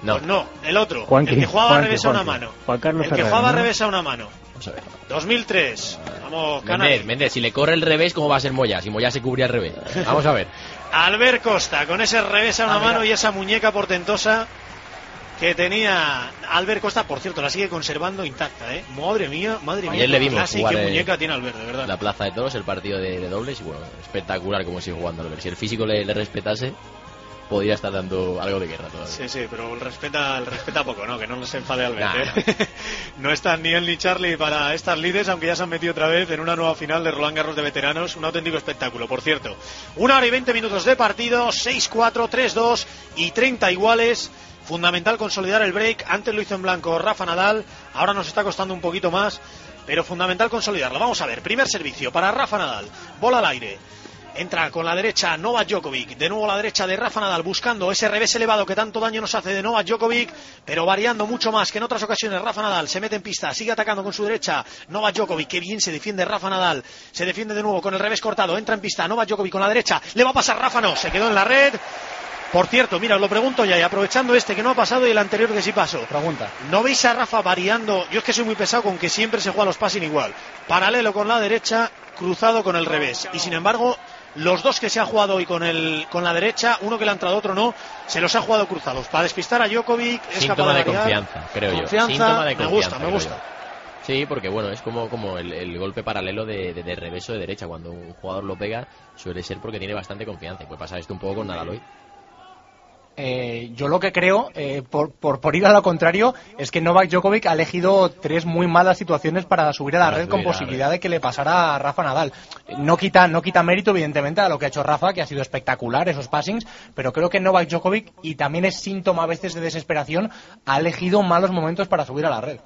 Speaker 3: No.
Speaker 2: Pues no, el otro.
Speaker 4: Juanqui,
Speaker 2: el que jugaba a revés a una
Speaker 4: Juanqui.
Speaker 2: mano.
Speaker 4: Juan Carlos
Speaker 2: el que
Speaker 4: Ferrer,
Speaker 2: jugaba a
Speaker 4: ¿no?
Speaker 2: revés a una mano.
Speaker 3: Vamos a ver.
Speaker 2: 2003. Vamos, Canales.
Speaker 3: Méndez, si le corre el revés, ¿cómo va a ser Moya? Si Moya se cubría al revés. Vamos a ver.
Speaker 2: Albert Costa, con ese revés a una mano y esa muñeca portentosa que tenía Albert Costa. Por cierto, la sigue conservando intacta, ¿eh? Madre mía,
Speaker 3: Ayer le vimos
Speaker 2: clase y
Speaker 3: jugar
Speaker 2: qué muñeca tiene Albert, de verdad.
Speaker 3: la Plaza de Toros, el partido de dobles, y bueno, espectacular como sigue jugando Albert. Si el físico le respetase, podría estar dando algo de guerra todavía.
Speaker 2: Sí, sí, pero el respeta poco, ¿no? Que no nos enfade Albert,
Speaker 3: Nah.
Speaker 2: ¿eh? No están ni él ni Charlie para estas lides, aunque ya se han metido otra vez en una nueva final de Roland Garros de veteranos. Un auténtico espectáculo, por cierto. 1 hora y 20 minutos de partido, 6-4, 3-2 y 30 iguales. Fundamental consolidar el break. Antes lo hizo en blanco Rafa Nadal, ahora nos está costando un poquito más, pero fundamental consolidarlo. Vamos a ver, primer servicio para Rafa Nadal, bola al aire. Entra con la derecha Novak Djokovic, de nuevo a la derecha de Rafa Nadal, buscando ese revés elevado que tanto daño nos hace de Novak Djokovic, pero variando mucho más que en otras ocasiones. Rafa Nadal se mete en pista, sigue atacando con su derecha Novak Djokovic, que bien se defiende Rafa Nadal, se defiende de nuevo con el revés cortado, entra en pista Novak Djokovic con la derecha, le va a pasar Rafa, no, se quedó en la red. Por cierto, mira, os lo pregunto ya, y aprovechando este que no ha pasado y el anterior que sí pasó.
Speaker 7: Pregunta.
Speaker 2: ¿No veis a Rafa variando? Yo es que soy muy pesado con que siempre se juega los passing igual. Paralelo con la derecha, cruzado con el revés. Y sin embargo, los dos que se han jugado hoy con la derecha, uno que le ha entrado, otro no, se los ha jugado cruzados. Para despistar a Djokovic, es
Speaker 3: Síntoma
Speaker 2: capaz
Speaker 3: de
Speaker 2: variar.
Speaker 3: confianza, creo yo.
Speaker 2: Confianza,
Speaker 3: Síntoma de
Speaker 2: me
Speaker 3: confianza,
Speaker 2: gusta, me gusta.
Speaker 3: Sí, porque bueno, es como el golpe paralelo de revés o de derecha. Cuando un jugador lo pega, suele ser porque tiene bastante confianza. Y puede pasar esto un poco con Nadal hoy.
Speaker 7: Yo lo que creo, por ir a lo contrario, es que Novak Djokovic ha elegido 3 muy malas situaciones para subir a la red con posibilidad de que le pasara a Rafa Nadal. No quita mérito, evidentemente, a lo que ha hecho Rafa, que ha sido espectacular, esos passings, pero creo que Novak Djokovic, y también es síntoma a veces de desesperación, ha elegido malos momentos para subir a la red.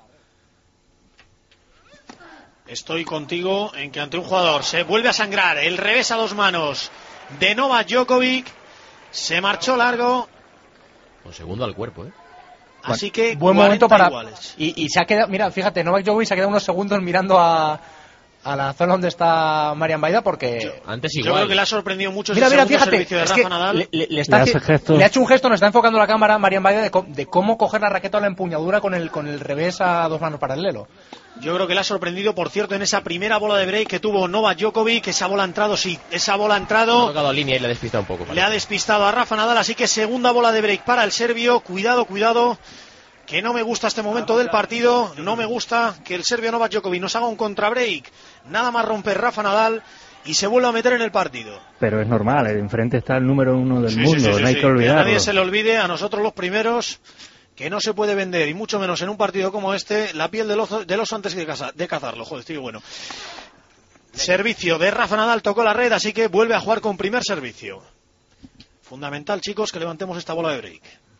Speaker 2: Estoy contigo en que ante un jugador se vuelve a sangrar el revés a 2 manos de Novak Djokovic, se marchó largo.
Speaker 3: Con segundo al cuerpo,
Speaker 2: Así que
Speaker 7: buen momento para
Speaker 2: iguales.
Speaker 7: y se ha quedado, mira, fíjate, Novak Djokovic se ha quedado unos segundos mirando a la zona donde está Marian Baida, porque
Speaker 3: antes
Speaker 2: igual. Yo creo que le ha sorprendido mucho
Speaker 7: mira,
Speaker 2: ese segundo
Speaker 7: fíjate,
Speaker 2: servicio de
Speaker 7: es
Speaker 2: Rafa
Speaker 7: que
Speaker 2: Nadal.
Speaker 7: le ha hecho un gesto, nos está enfocando la cámara Marian Baida de cómo coger la raqueta o la empuñadura con el revés a 2 manos paralelo.
Speaker 2: Yo creo que le ha sorprendido, por cierto, en esa primera bola de break que tuvo Novak Djokovic. Esa bola ha entrado, sí, esa bola ha entrado.
Speaker 3: Ha tocado línea y le ha despistado un poco.
Speaker 2: Le ha despistado a Rafa Nadal, así que segunda bola de break para el serbio. Cuidado, que no me gusta este momento del partido. No me gusta que el serbio Novak Djokovic nos haga un contrabreak. Nada más romper Rafa Nadal y se vuelve a meter en el partido.
Speaker 4: Pero es normal, enfrente está el número 1 del mundo,
Speaker 2: Sí,
Speaker 4: no hay que olvidarlo.
Speaker 2: Que a nadie se le olvide, a nosotros los primeros, que no se puede vender, y mucho menos en un partido como este, la piel del oso antes de cazarlo. Joder, estoy bueno. Servicio de Rafa Nadal, tocó la red, así que vuelve a jugar con primer servicio. Fundamental, chicos, que levantemos esta bola de break.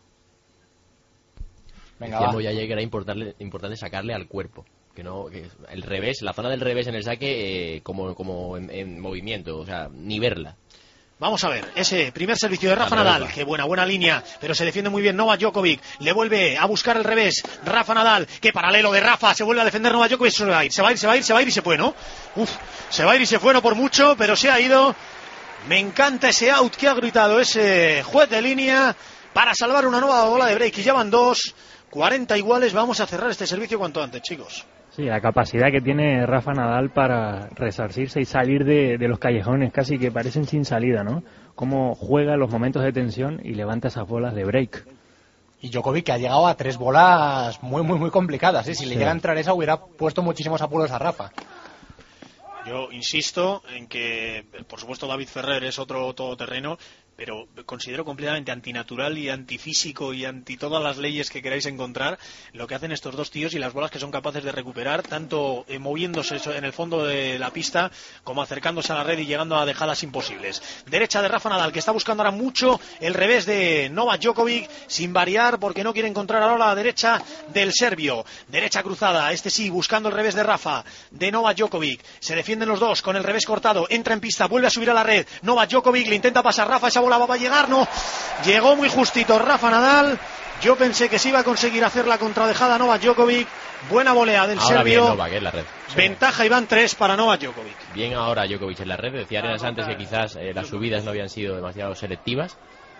Speaker 3: Venga, va. Ya era importante sacarle al cuerpo. Que el revés, la zona del revés en el saque, como en movimiento, o sea, ni verla.
Speaker 2: Vamos a ver, ese primer servicio de Rafa Nadal, que buena línea, pero se defiende muy bien Novak Djokovic, le vuelve a buscar el revés, Rafa Nadal, que paralelo de Rafa, se vuelve a defender Novak Djokovic, se va a ir y se fue, ¿no? Se va a ir y se fue, no por mucho, pero se ha ido. Me encanta ese out que ha gritado ese juez de línea para salvar una nueva bola de break, y ya van 2, 40 iguales, vamos a cerrar este servicio cuanto antes, chicos.
Speaker 4: Sí, la capacidad que tiene Rafa Nadal para resarcirse y salir de los callejones casi que parecen sin salida, ¿no? Cómo juega los momentos de tensión y levanta esas bolas de break.
Speaker 7: Y Djokovic, que ha llegado a 3 bolas muy complicadas, ¿eh? Si le llega a entrar esa, hubiera puesto muchísimos apuros a Rafa.
Speaker 2: Yo insisto en que, por supuesto, David Ferrer es otro todoterreno, pero considero completamente antinatural y antifísico y anti todas las leyes que queráis encontrar lo que hacen estos dos tíos y las bolas que son capaces de recuperar, tanto moviéndose en el fondo de la pista como acercándose a la red y llegando a dejadas imposibles. Derecha de Rafa Nadal, que está buscando ahora mucho el revés de Novak Djokovic, sin variar porque no quiere encontrar ahora la derecha del serbio. Derecha cruzada, este sí, buscando el revés de Rafa, de Novak Djokovic. Se defienden los dos con el revés cortado, entra en pista, vuelve a subir a la red. Novak Djokovic le intenta pasar Rafa, esa bola va a llegar, no, llegó muy justito Rafa Nadal. Yo pensé que se iba a conseguir hacer la contradejada Novak Djokovic. Buena volea del
Speaker 3: ahora
Speaker 2: serbio.
Speaker 3: Bien Novak en la red.
Speaker 2: Ventaja y van 3 para Novak Djokovic.
Speaker 3: Bien ahora Djokovic en la red. Decía Arenas antes que quizás las subidas no habían sido demasiado selectivas,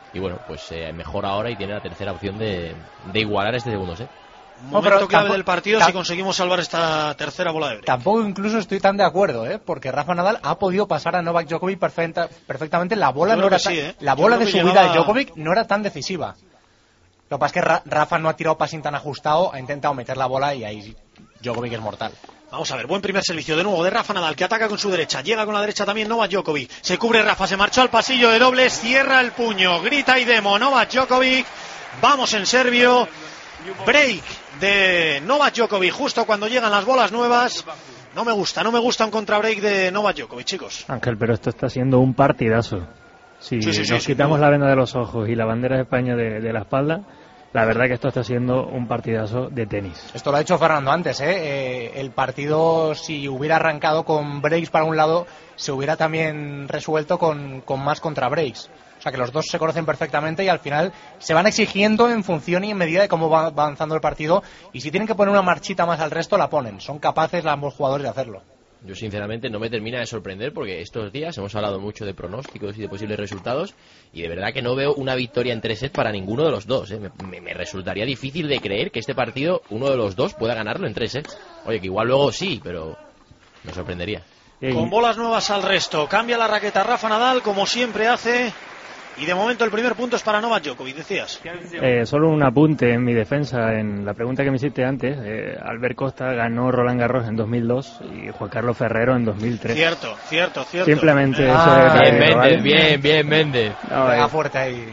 Speaker 3: y bueno, pues mejora ahora y tiene la tercera opción de igualar este segundo set.
Speaker 2: Momento clave del partido si conseguimos salvar esta tercera bola de break.
Speaker 7: Tampoco incluso estoy tan de acuerdo, porque Rafa Nadal ha podido pasar a Novak Djokovic perfectamente. La bola no era la bola de subida de Djokovic no era tan decisiva. Lo que pasa es que Rafa no ha tirado pasín tan ajustado, ha intentado meter la bola y ahí Djokovic es mortal.
Speaker 2: Vamos a ver, buen primer servicio de nuevo de Rafa Nadal, que ataca con su derecha, llega con la derecha también Novak Djokovic, se cubre Rafa, se marchó al pasillo de dobles, cierra el puño, grita y demo Novak Djokovic, vamos en serbio, break de Novak Djokovic justo cuando llegan las bolas nuevas. No me gusta un contrabreak de Novak Djokovic, chicos.
Speaker 4: Ángel, pero esto está siendo un partidazo. Si nos quitamos la venda de los ojos y la bandera de España de la espalda, la verdad que esto está siendo un partidazo de tenis.
Speaker 7: Esto lo ha dicho Fernando antes, el partido, si hubiera arrancado con breaks para un lado, se hubiera también resuelto con más contrabreaks. O sea que los dos se conocen perfectamente y al final se van exigiendo en función y en medida de cómo va avanzando el partido, y si tienen que poner una marchita más al resto la ponen, son capaces ambos jugadores de hacerlo.
Speaker 3: Yo sinceramente no me termina de sorprender porque estos días hemos hablado mucho de pronósticos y de posibles resultados y de verdad que no veo una victoria en 3 sets para ninguno de los dos. Me resultaría difícil de creer que este partido uno de los dos pueda ganarlo en 3 sets. Oye, que igual luego sí, pero me sorprendería.
Speaker 2: Con bolas nuevas al resto, cambia la raqueta Rafa Nadal como siempre hace. Y de momento el primer punto es para Novak Djokovic, decías.
Speaker 4: Solo un apunte en mi defensa. En la pregunta que me hiciste antes, Albert Costa ganó Roland Garros en 2002 y Juan Carlos Ferrero en 2003.
Speaker 2: Cierto.
Speaker 4: Simplemente eso.
Speaker 3: Bien, Méndez.
Speaker 7: Pega fuerte ahí.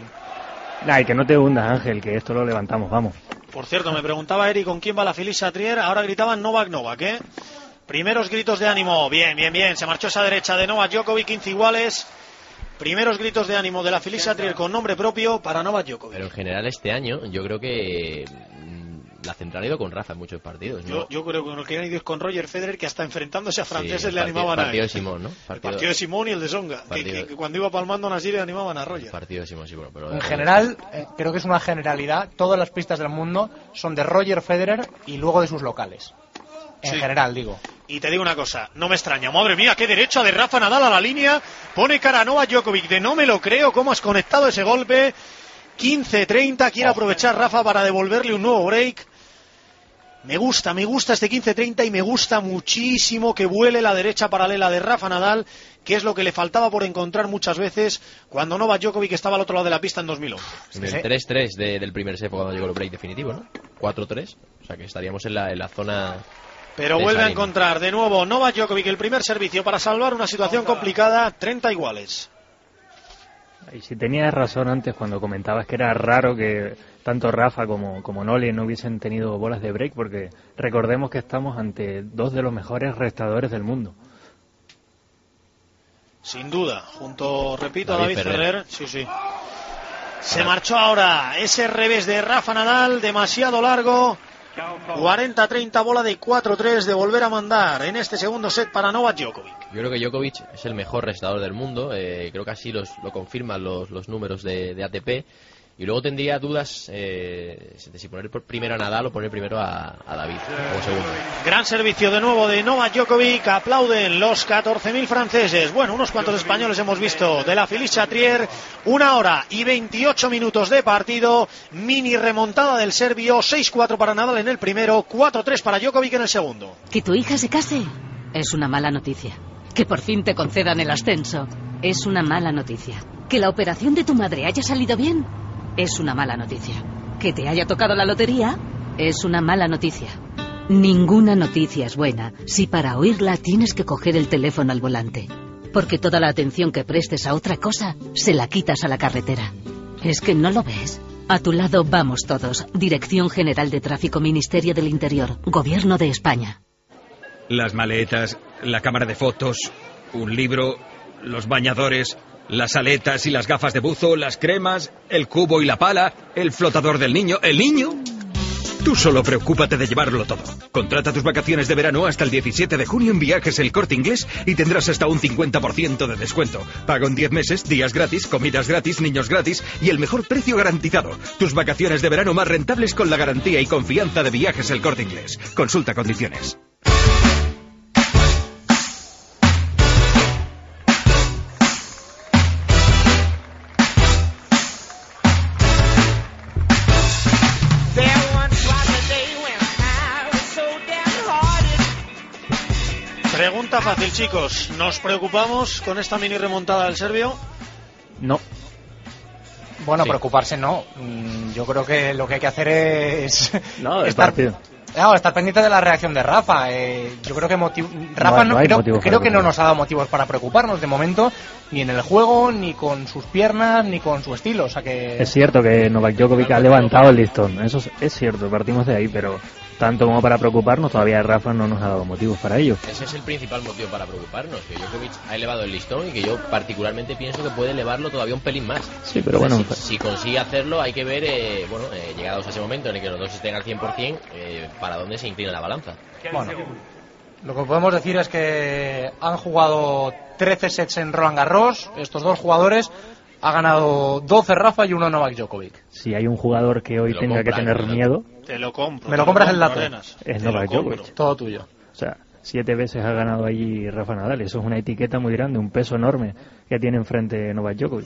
Speaker 4: Y que no te hundas, Ángel, que esto lo levantamos, vamos.
Speaker 2: Por cierto, me preguntaba Eric con quién va la Felicia Trier. Ahora gritaban Novak, Primeros gritos de ánimo. Bien. Se marchó esa derecha de Novak Djokovic, 15 iguales. Primeros gritos de ánimo de la Felicia Trier con nombre propio para Novak Djokovic.
Speaker 3: Pero en general este año yo creo que la central ha ido con Rafa en muchos partidos, ¿no?
Speaker 2: Yo creo que no querían ir con Roger Federer, que hasta enfrentándose a franceses le animaban a él.
Speaker 3: El partido de Simón, ¿no?
Speaker 2: El partido de Simón y el de Tsonga, que cuando iba palmando a Nasir le animaban a Roger.
Speaker 3: El partido de Simón, sí, pero
Speaker 7: en general, creo que es una generalidad, todas las pistas del mundo son de Roger Federer y luego de sus locales. En general, digo.
Speaker 2: Y te digo una cosa, no me extraña, madre mía, qué derecha de Rafa Nadal a la línea, pone cara a Novak Djokovic de no me lo creo, cómo has conectado ese golpe. 15-30, quiere aprovechar Rafa para devolverle un nuevo break. Me gusta este 15-30 y me gusta muchísimo que vuele la derecha paralela de Rafa Nadal, que es lo que le faltaba por encontrar muchas veces cuando Novak Djokovic estaba al otro lado de la pista en 2011.
Speaker 3: En el 3-3 del primer set cuando llegó el break definitivo, ¿no? 4-3, o sea que estaríamos en la zona...
Speaker 2: Pero vuelve a encontrar de nuevo Novak Djokovic el primer servicio para salvar una situación complicada, 30 iguales.
Speaker 4: Y si tenías razón antes cuando comentabas que era raro que tanto Rafa como Nole no hubiesen tenido bolas de break, porque recordemos que estamos ante dos de los mejores restadores del mundo.
Speaker 2: Sin duda, junto, repito, a David Ferrer. Sí. Se marchó ahora ese revés de Rafa Nadal, demasiado largo. 40-30, bola de 4-3 de volver a mandar en este segundo set para Novak Djokovic.
Speaker 3: Yo creo que Djokovic es el mejor restador del mundo, creo que así lo confirman los números de ATP. Y luego tendría dudas de si poner primero a Nadal o poner primero a David como segundo.
Speaker 2: Gran servicio de nuevo de Novak Djokovic. Aplauden los 14.000 franceses. Bueno, unos cuantos españoles hemos visto de la Felicia Trier. 1 hora y 28 minutos de partido. Mini remontada del serbio. 6-4 para Nadal en el primero. 4-3 para Djokovic en el segundo.
Speaker 16: Que tu hija se case es una mala noticia. Que por fin te concedan el ascenso es una mala noticia. Que la operación de tu madre haya salido bien es una mala noticia. Que te haya tocado la lotería es una mala noticia. Ninguna noticia es buena si para oírla tienes que coger el teléfono al volante. Porque toda la atención que prestes a otra cosa se la quitas a la carretera. ¿Es que no lo ves? A tu lado vamos todos. Dirección General de Tráfico, Ministerio del Interior, Gobierno de España.
Speaker 17: Las maletas, la cámara de fotos, un libro, los bañadores, las aletas y las gafas de buzo, las cremas, el cubo y la pala, el flotador del niño. ¿El niño? Tú solo preocúpate de llevarlo todo. Contrata tus vacaciones de verano hasta el 17 de junio en Viajes El Corte Inglés y tendrás hasta un 50% de descuento. Paga en 10 meses, días gratis, comidas gratis, niños gratis y el mejor precio garantizado. Tus vacaciones de verano más rentables con la garantía y confianza de Viajes El Corte Inglés. Consulta condiciones.
Speaker 2: Pregunta fácil, chicos. ¿Nos preocupamos con esta mini remontada del serbio?
Speaker 4: No.
Speaker 7: Bueno, preocuparse no. Yo creo que lo que hay que hacer es
Speaker 4: estar
Speaker 7: pendiente de la reacción de Rafa. Yo creo que Rafa creo que no nos ha dado motivos para preocuparnos de momento, ni en el juego, ni con sus piernas, ni con su estilo. O sea que
Speaker 4: es cierto que Novak Djokovic ha levantado el listón. Eso es cierto, partimos de ahí, pero tanto como para preocuparnos, todavía Rafa no nos ha dado motivos para ello.
Speaker 3: Ese es el principal motivo para preocuparnos, que Djokovic ha elevado el listón y que yo particularmente pienso que puede elevarlo todavía un pelín más.
Speaker 4: Sí, pero bueno,
Speaker 3: si consigue hacerlo, hay que ver, llegados a ese momento en el que los dos estén al 100%, para dónde se inclina la balanza.
Speaker 7: Bueno, lo que podemos decir es que han jugado 13 sets en Roland Garros. Estos dos jugadores ha ganado 12 Rafa y 1 Novak Djokovic.
Speaker 4: Si hay un jugador que hoy tenga que tener miedo,
Speaker 2: te lo compro.
Speaker 7: Me lo compras el dato.
Speaker 4: Es Novak Djokovic.
Speaker 7: Todo tuyo.
Speaker 4: O sea, 7 veces ha ganado allí Rafa Nadal. Eso es una etiqueta muy grande, un peso enorme que tiene enfrente Novak Djokovic.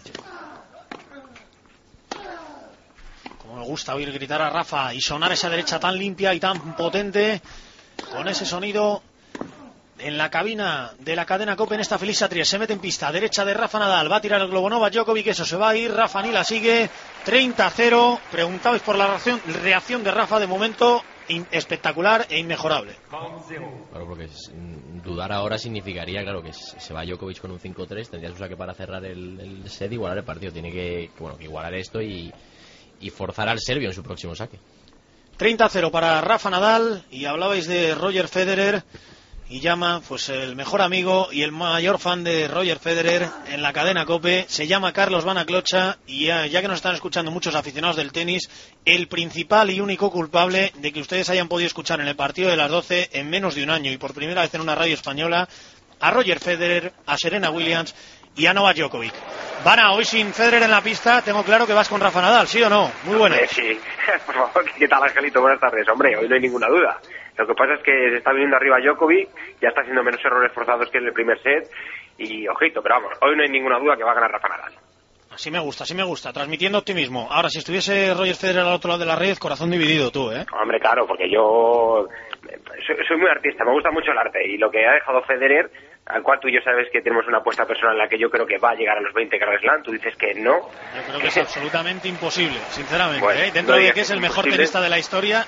Speaker 2: Como me gusta oír gritar a Rafa y sonar esa derecha tan limpia y tan potente, con ese sonido en la cabina de la cadena COPE en esta Feliz Satrier. Se mete en pista, derecha de Rafa Nadal, va a tirar el globo Novak Djokovic, eso se va a ir, Rafa ni la sigue, 30-0, preguntabais por la reacción de Rafa, de momento espectacular e inmejorable.
Speaker 3: Claro, porque dudar ahora significaría, claro, que se va Djokovic con un 5-3, tendría su saque para cerrar el set y igualar el partido, tiene que igualar esto y forzar al serbio en su próximo saque.
Speaker 2: 30-0 para Rafa Nadal, y hablabais de Roger Federer, y llama pues el mejor amigo y el mayor fan de Roger Federer en la cadena COPE, se llama Carlos Van Aclocha, y ya que nos están escuchando muchos aficionados del tenis, el principal y único culpable de que ustedes hayan podido escuchar en el partido de las 12 en menos de un año y por primera vez en una radio española a Roger Federer, a Serena Williams y a Novak Djokovic. Vana, hoy sin Federer en la pista, tengo claro que vas con Rafa Nadal, ¿sí o no? Muy buenas.
Speaker 18: Sí, por favor, ¿qué tal, Angelito? Buenas tardes. Hombre, hoy no hay ninguna duda. Lo que pasa es que se está viniendo arriba Djokovic, ya está haciendo menos errores forzados que en el primer set, y ojito, pero vamos, hoy no hay ninguna duda que va a ganar Rafa Nadal.
Speaker 2: Así me gusta, transmitiendo optimismo. Ahora, si estuviese Roger Federer al otro lado de la red, corazón dividido tú, ¿eh?
Speaker 18: Hombre, claro, porque yo soy muy artista, me gusta mucho el arte, y lo que ha dejado Federer, al cual tú y yo sabes que tenemos una apuesta personal en la que yo creo que va a llegar a los 20 Grand Slam, tú dices que no.
Speaker 2: Yo creo que es absolutamente imposible, sinceramente,
Speaker 18: bueno,
Speaker 2: dentro de que es el mejor tenista de la historia,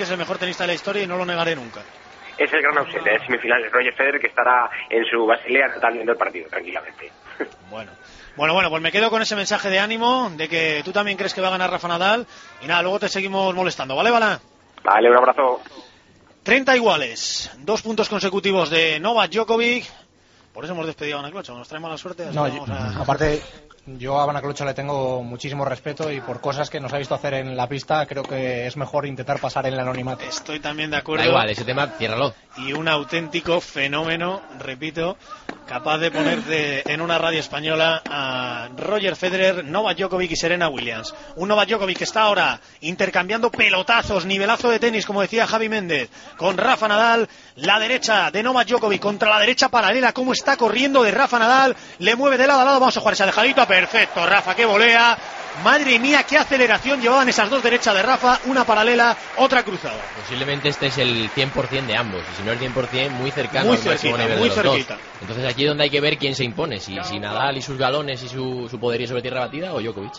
Speaker 2: y no lo negaré nunca.
Speaker 18: Es el gran ausente de semifinales, Roger Federer, que estará en su Basilea natal viendo el partido, tranquilamente.
Speaker 2: Bueno, pues me quedo con ese mensaje de ánimo, de que tú también crees que va a ganar Rafa Nadal, y nada, luego te seguimos molestando, ¿vale, Bala?
Speaker 18: Vale, un abrazo.
Speaker 2: 30 iguales, 2 puntos consecutivos de Novak Djokovic. Por eso hemos despedido a Van Aclocha, nos trae mala suerte.
Speaker 7: Aparte, yo a Van Aclocha le tengo muchísimo respeto, y por cosas que nos ha visto hacer en la pista, creo que es mejor intentar pasar en el anonimato.
Speaker 2: Estoy también de acuerdo.
Speaker 3: Da igual, ese tema, ciérralo.
Speaker 2: Y un auténtico fenómeno, repito, capaz de poner en una radio española a Roger Federer, Novak Djokovic y Serena Williams. Un Novak Djokovic que está ahora intercambiando pelotazos, nivelazo de tenis, como decía Javi Méndez, con Rafa Nadal. La derecha de Novak Djokovic contra la derecha paralela, cómo está corriendo de Rafa Nadal, le mueve de lado a lado, vamos a jugar esa dejadita, perfecto, Rafa, qué volea. Madre mía, qué aceleración llevaban esas dos derechas de Rafa, una paralela, otra cruzada.
Speaker 3: Posiblemente este es el 100% de ambos, y si no el 100%, muy cercano
Speaker 2: muy
Speaker 3: al máximo
Speaker 2: cerquita,
Speaker 3: nivel
Speaker 2: muy
Speaker 3: de los
Speaker 2: cerquita.
Speaker 3: dos. Entonces aquí es donde hay que ver quién se impone, si Nadal y sus galones y su poderío sobre tierra batida, o Djokovic.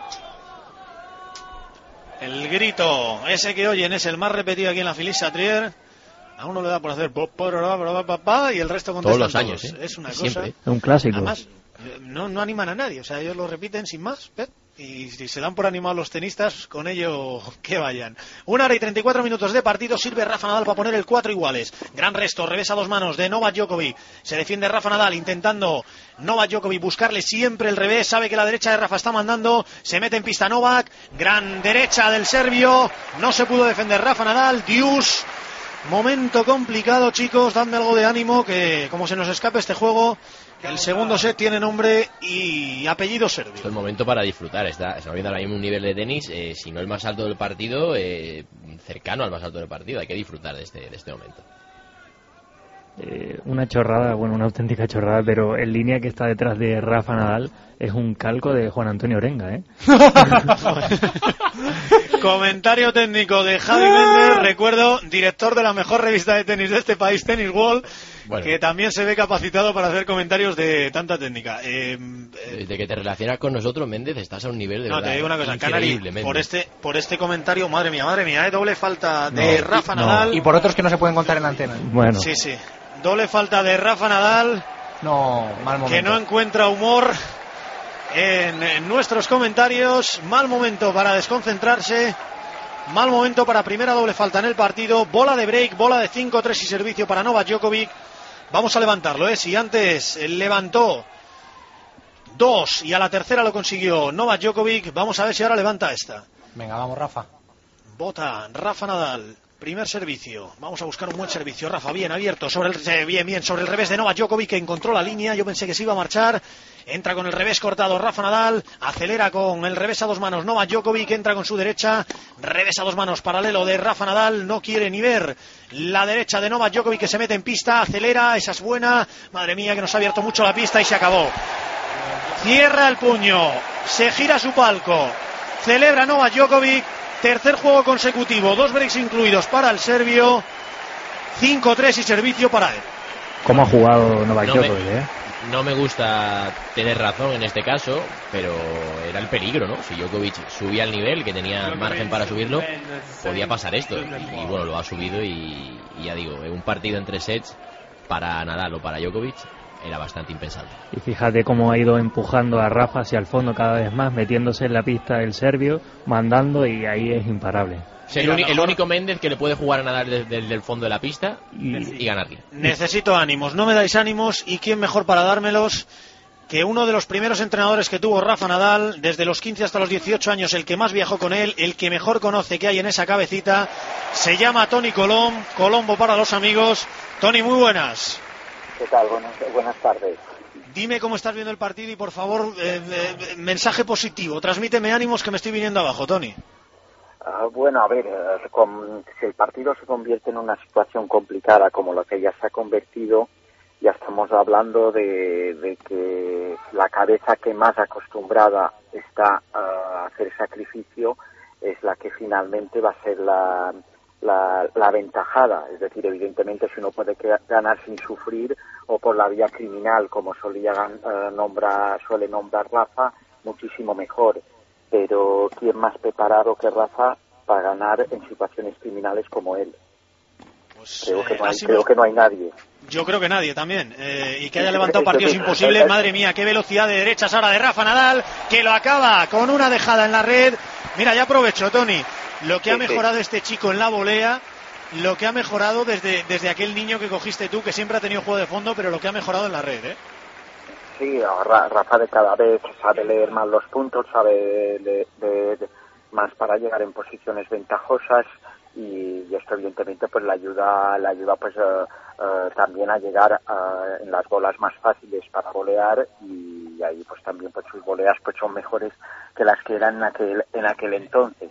Speaker 2: El grito, ese que oyen, es el más repetido aquí en la Feliz Satrier. A uno le da por hacer y el resto contestan
Speaker 3: todos los años, ¿eh?
Speaker 2: Es una
Speaker 3: siempre.
Speaker 2: cosa.
Speaker 4: Es un clásico.
Speaker 2: Además, no animan a nadie, o sea, ellos lo repiten sin más, y si se dan por animados los tenistas, con ello que vayan. 1 hora y 34 minutos de partido, sirve Rafa Nadal para poner el 4 iguales. Gran resto, revés a 2 manos de Novak Djokovic. Se defiende Rafa Nadal intentando Novak Djokovic buscarle siempre el revés, sabe que la derecha de Rafa está mandando, se mete en pista Novak, gran derecha del serbio, no se pudo defender Rafa Nadal, Dius. Momento complicado, chicos, dadme algo de ánimo, que como se nos escape este juego, el segundo set tiene nombre y apellido serbio.
Speaker 3: Es el momento para disfrutar, está viendo ahora mismo un nivel de tenis, si no el más alto del partido, cercano al más alto del partido, hay que disfrutar de este momento.
Speaker 4: Una chorrada, bueno, una auténtica chorrada, pero en línea que está detrás de Rafa Nadal es un calco de Juan Antonio Orenga, ¿eh?
Speaker 2: Comentario técnico de Javi Méndez, recuerdo, director de la mejor revista de tenis de este país, Tennis World, que también se ve capacitado para hacer comentarios de tanta técnica.
Speaker 3: Desde que te relacionas con nosotros, Méndez, estás a un nivel de
Speaker 2: no,
Speaker 3: verdad,
Speaker 2: te digo una cosa, Canari,
Speaker 3: Méndez.
Speaker 2: por este comentario, madre mía, doble falta de Rafa Nadal.
Speaker 7: Y por otros que no se pueden contar en la antena.
Speaker 4: Bueno.
Speaker 2: Sí, doble falta de Rafa Nadal.
Speaker 7: No, mal momento.
Speaker 2: Que no encuentra humor en nuestros comentarios. Mal momento para desconcentrarse. Mal momento para primera doble falta en el partido. Bola de break, bola de 5-3 y servicio para Novak Djokovic. Vamos a levantarlo, Si antes levantó 2 y a la tercera lo consiguió Novak Djokovic, vamos a ver si ahora levanta esta.
Speaker 7: Venga, vamos, Rafa.
Speaker 2: Bota Rafa Nadal. Primer servicio. Vamos a buscar un buen servicio. Rafa, bien abierto. Sobre el revés de Novak Djokovic, que encontró la línea. Yo pensé que se iba a marchar. Entra con el revés cortado Rafa Nadal. Acelera con el revés a dos manos Novak Djokovic. Entra con su derecha. Revés a dos manos paralelo de Rafa Nadal. No quiere ni ver la derecha de Novak Djokovic, que se mete en pista. Acelera. Esa es buena. Madre mía, que nos ha abierto mucho la pista y se acabó. Cierra el puño. Se gira su palco. Celebra Novak Djokovic. Tercer juego consecutivo, 2 breaks incluidos para el serbio, 5-3 y servicio para él.
Speaker 4: ¿Cómo ha jugado Novak Djokovic?
Speaker 3: No me gusta tener razón en este caso, pero era el peligro, ¿no? Si Djokovic subía el nivel, que tenía margen para subirlo, podía pasar esto. Y bueno, lo ha subido y ya digo, un partido en 3 sets para Nadal o para Djokovic era bastante impensable.
Speaker 4: Y fíjate cómo ha ido empujando a Rafa hacia el fondo cada vez más, metiéndose en la pista el serbio, mandando, y ahí es imparable.
Speaker 3: Es el único Méndez que le puede jugar a Nadal desde el fondo de la pista y ganarle.
Speaker 2: Necesito ánimos, no me dais ánimos, y quién mejor para dármelos que uno de los primeros entrenadores que tuvo Rafa Nadal, desde los 15 hasta los 18 años, el que más viajó con él, el que mejor conoce que hay en esa cabecita, se llama Toni Colombo para los amigos. Toni, muy buenas.
Speaker 19: ¿Qué tal? Buenas tardes.
Speaker 2: Dime cómo estás viendo el partido y, por favor, mensaje positivo. Transmíteme ánimos, que me estoy viniendo abajo, Toni.
Speaker 19: Bueno, a ver, si el partido se convierte en una situación complicada como la que ya se ha convertido, ya estamos hablando de que la cabeza que más acostumbrada está a hacer sacrificio es la que finalmente va a ser la aventajada. Es decir, evidentemente, si uno puede ganar sin sufrir o por la vía criminal, como suele nombrar Rafa, muchísimo mejor. Pero ¿quién más preparado que Rafa para ganar en situaciones criminales como él? Pues, creo que no hay nadie.
Speaker 2: Yo creo que nadie también. Y que haya levantado partidos imposibles. Madre mía, qué velocidad de derechas ahora de Rafa Nadal, que lo acaba con una dejada en la red. Mira, ya aprovecho, Toni, lo que ha mejorado este chico en la volea, lo que ha mejorado desde aquel niño que cogiste tú, que siempre ha tenido juego de fondo, pero lo que ha mejorado en la red, ¿eh?
Speaker 19: Sí, Rafa de cada vez sabe leer más los puntos, sabe más para llegar en posiciones ventajosas, y esto evidentemente pues le ayuda pues también a llegar en las bolas más fáciles para volear, y ahí pues también pues sus voleas pues son mejores que las que eran en aquel entonces.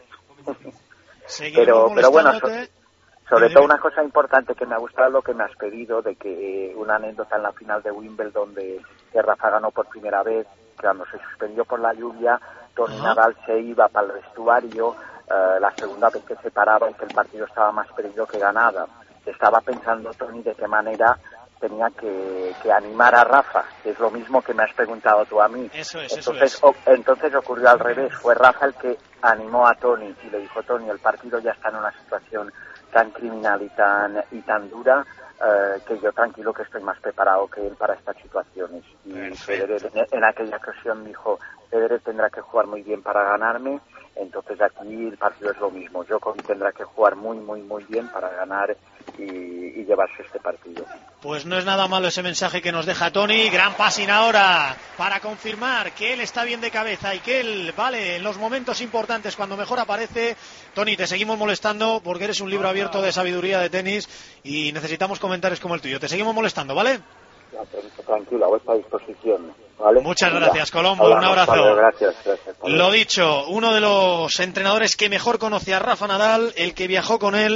Speaker 19: pero bueno, sobre todo una cosa importante que me ha gustado, lo que me has pedido, de que una anécdota en la final de Wimbledon que Rafa ganó por primera vez, cuando se suspendió por la lluvia, Toni Nadal se iba para el vestuario, la segunda vez que se paraba, y que el partido estaba más perdido que ganado. Estaba pensando, Toni, de qué manera tenía que animar a Rafa, que es lo mismo que me has preguntado tú a mí. Entonces ocurrió al revés, fue Rafa el que animó a Toni y le dijo: Toni, el partido ya está en una situación tan criminal y tan dura, que yo tranquilo que estoy más preparado que él para estas situaciones. Y Federer en aquella ocasión dijo: Federer tendrá que jugar muy bien para ganarme. Entonces aquí el partido es lo mismo, Djokovic tendrá que jugar muy muy muy bien para ganar y llevarse este partido.
Speaker 2: Pues no es nada malo ese mensaje que nos deja Toni. Gran passing ahora para confirmar que él está bien de cabeza y que él vale en los momentos importantes cuando mejor aparece. Toni, te seguimos molestando porque eres un libro abierto de sabiduría de tenis y necesitamos comentarios como el tuyo. Te seguimos molestando, ¿vale?
Speaker 19: Tranquilo, a vuestra disposición, ¿vale?
Speaker 2: Muchas gracias, Colombo, un abrazo.
Speaker 19: Gracias.
Speaker 2: Lo dicho, uno de los entrenadores que mejor conoce a Rafa Nadal, el que viajó con él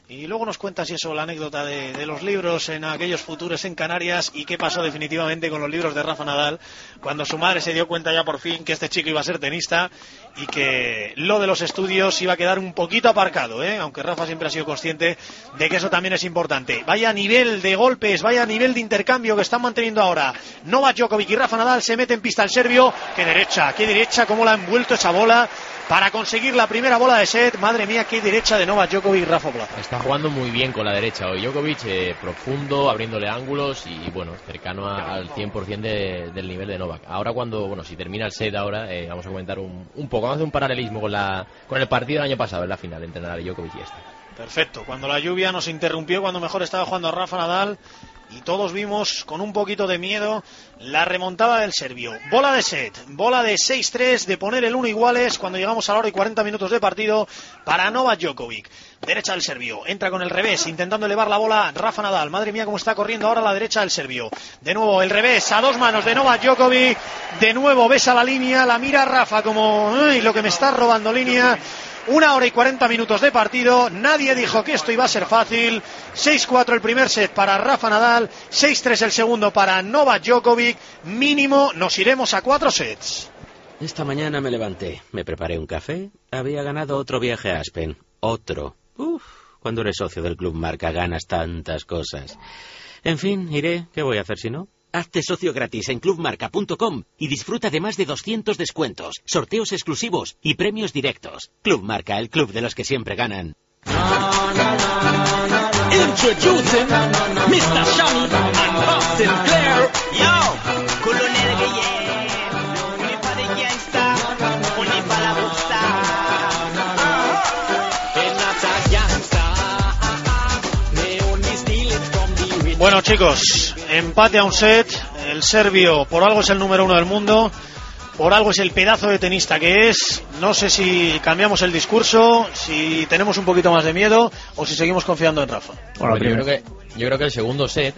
Speaker 2: Y luego nos cuentas eso, la anécdota de los libros en aquellos futuros en Canarias y qué pasó definitivamente con los libros de Rafa Nadal cuando su madre se dio cuenta ya por fin que este chico iba a ser tenista y que lo de los estudios iba a quedar un poquito aparcado, aunque Rafa siempre ha sido consciente de que eso también es importante. Vaya nivel de golpes, vaya nivel de intercambio que están manteniendo ahora Novak Djokovic y Rafa Nadal. Se mete en pista el serbio. Qué derecha, cómo la ha envuelto esa bola para conseguir la primera bola de set. Madre mía, qué derecha de Novak Djokovic y Rafa Plaza.
Speaker 3: Está jugando muy bien con la derecha hoy Djokovic, profundo, abriéndole ángulos y bueno, cercano al 100% del nivel de Novak. Ahora si termina el set ahora, vamos a comentar un poco, vamos a hacer un paralelismo con el partido del año pasado en la final entre Nadal y Djokovic y este.
Speaker 2: Perfecto, cuando la lluvia nos interrumpió, cuando mejor estaba jugando Rafa Nadal y todos vimos con un poquito de miedo la remontada del serbio. Bola de set, bola de 6-3, de poner el 1 iguales cuando llegamos a la hora y 40 minutos de partido para Novak Djokovic. Derecha del serbio, entra con el revés, intentando elevar la bola Rafa Nadal. Madre mía, cómo está corriendo ahora la derecha del serbio. De nuevo el revés, a dos manos de Novak Djokovic. De nuevo besa la línea, la mira Rafa como lo que me está robando línea. 1 hora y 40 minutos de partido. Nadie dijo que esto iba a ser fácil. 6-4 el primer set para Rafa Nadal, 6-3 el segundo para Novak Djokovic. Mínimo nos iremos a 4 sets.
Speaker 6: Esta mañana me levanté, me preparé un café, había ganado otro viaje a Aspen. Otro. Cuando eres socio del Club Marca ganas tantas cosas. En fin, iré. ¿Qué voy a hacer si no? Hazte socio gratis en clubmarca.com y disfruta de más de 200 descuentos, sorteos exclusivos y premios directos. Club Marca, el club de los que siempre ganan.
Speaker 20: Introducing Mr. Shami and Bob Sinclair. Yo, Colonel Guillén, only for the gangsta, only for la busta.
Speaker 2: Bueno, chicos, empate a un set. El serbio por algo es el número 1 del mundo, por algo es el pedazo de tenista que es. No sé si cambiamos el discurso, si tenemos un poquito más de miedo o si seguimos confiando en Rafa.
Speaker 3: Bueno, yo creo que el segundo set,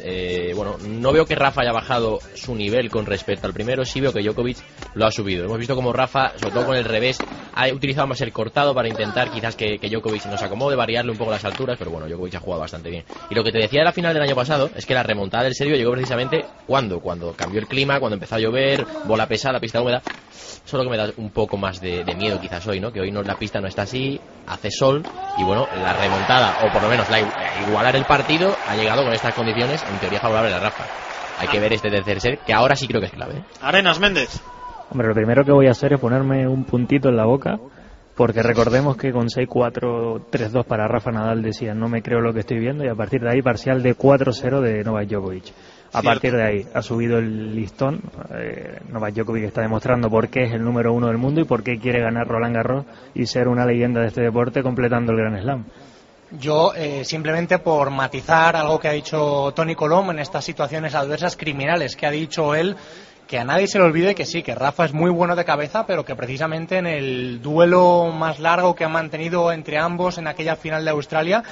Speaker 3: no veo que Rafa haya bajado su nivel con respecto al primero, sí veo que Djokovic lo ha subido. Hemos visto como Rafa, sobre todo con el revés, ha utilizado más el cortado para intentar quizás que Djokovic nos acomode, variarle un poco las alturas, pero bueno, Djokovic ha jugado bastante bien. Y lo que te decía de la final del año pasado es que la remontada del serbio llegó precisamente cuando cambió el clima, cuando empezó a llover, bola pesada, pista húmeda. Solo que me da un poco más de miedo quizás hoy, ¿no? Que hoy la pista no está así, hace sol y bueno, la remontada o por lo menos igualar el partido ha llegado con estas condiciones en teoría favorables a Rafa. Hay que ver este tercer set que ahora sí creo que es clave.
Speaker 2: Arenas Méndez.
Speaker 4: Hombre, lo primero que voy a hacer es ponerme un puntito en la boca, porque recordemos que con 6-4, 3-2 para Rafa Nadal decía no me creo lo que estoy viendo, y a partir de ahí parcial de 4-0 de Novak Djokovic. A partir de ahí ha subido el listón. Novak Djokovic está demostrando por qué es el número 1 del mundo y por qué quiere ganar Roland Garros y ser una leyenda de este deporte completando el Grand Slam.
Speaker 7: Yo, simplemente por matizar algo que ha dicho Toni Colom en estas situaciones adversas criminales que ha dicho él, que a nadie se le olvide que sí, que Rafa es muy bueno de cabeza, pero que precisamente en el duelo más largo que ha mantenido entre ambos en aquella final de Australia,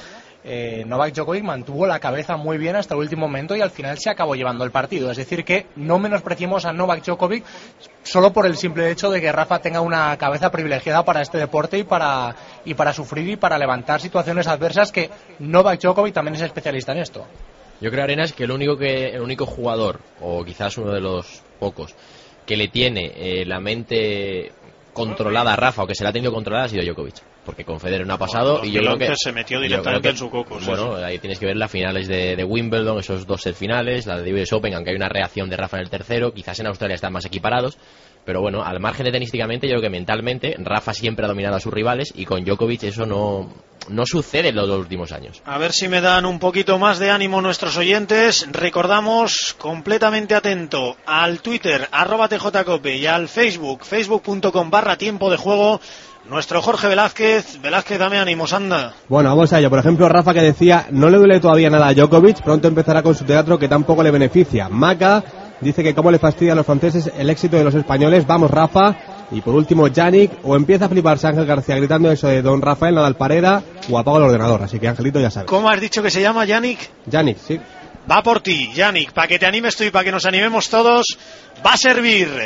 Speaker 7: Novak Djokovic mantuvo la cabeza muy bien hasta el último momento y al final se acabó llevando el partido. Es decir, que no menospreciemos a Novak Djokovic solo por el simple hecho de que Rafa tenga una cabeza privilegiada para este deporte y para sufrir y para levantar situaciones adversas, que Novak Djokovic también es especialista en esto.
Speaker 3: Yo creo, Arenas, que el único jugador, o quizás uno de los pocos, que le tiene la mente controlada a Rafa, o que se la ha tenido controlada, ha sido Djokovic. Porque con Federer no ha pasado y yo creo que
Speaker 2: se metió directamente en su coco.
Speaker 3: Bueno, ahí tienes que ver las finales de Wimbledon, esos 2 set finales, la de US Open, aunque hay una reacción de Rafa en el tercero, quizás en Australia están más equiparados, pero bueno, al margen de tenísticamente, yo creo que mentalmente Rafa siempre ha dominado a sus rivales y con Djokovic eso no sucede en los últimos años.
Speaker 2: A ver si me dan un poquito más de ánimo nuestros oyentes. Recordamos, completamente atento al Twitter @tjcope y al facebook.com/tiempo de juego. Nuestro Jorge Velázquez, dame ánimos, anda.
Speaker 14: Bueno, vamos a ello. Por ejemplo, Rafa, que decía, no le duele todavía nada a Djokovic, pronto empezará con su teatro que tampoco le beneficia. Maca dice que cómo le fastidia a los franceses el éxito de los españoles. Vamos, Rafa. Y por último, Yannick, o empieza a fliparse Ángel García gritando eso de Don Rafael Nadal Pareda, o apaga el ordenador. Así que, Angelito, ya sabes.
Speaker 2: ¿Cómo has dicho que se llama, Yannick?
Speaker 14: Yannick, sí.
Speaker 2: Va por ti, Yannick, para que te animes tú y para que nos animemos todos. Va a servir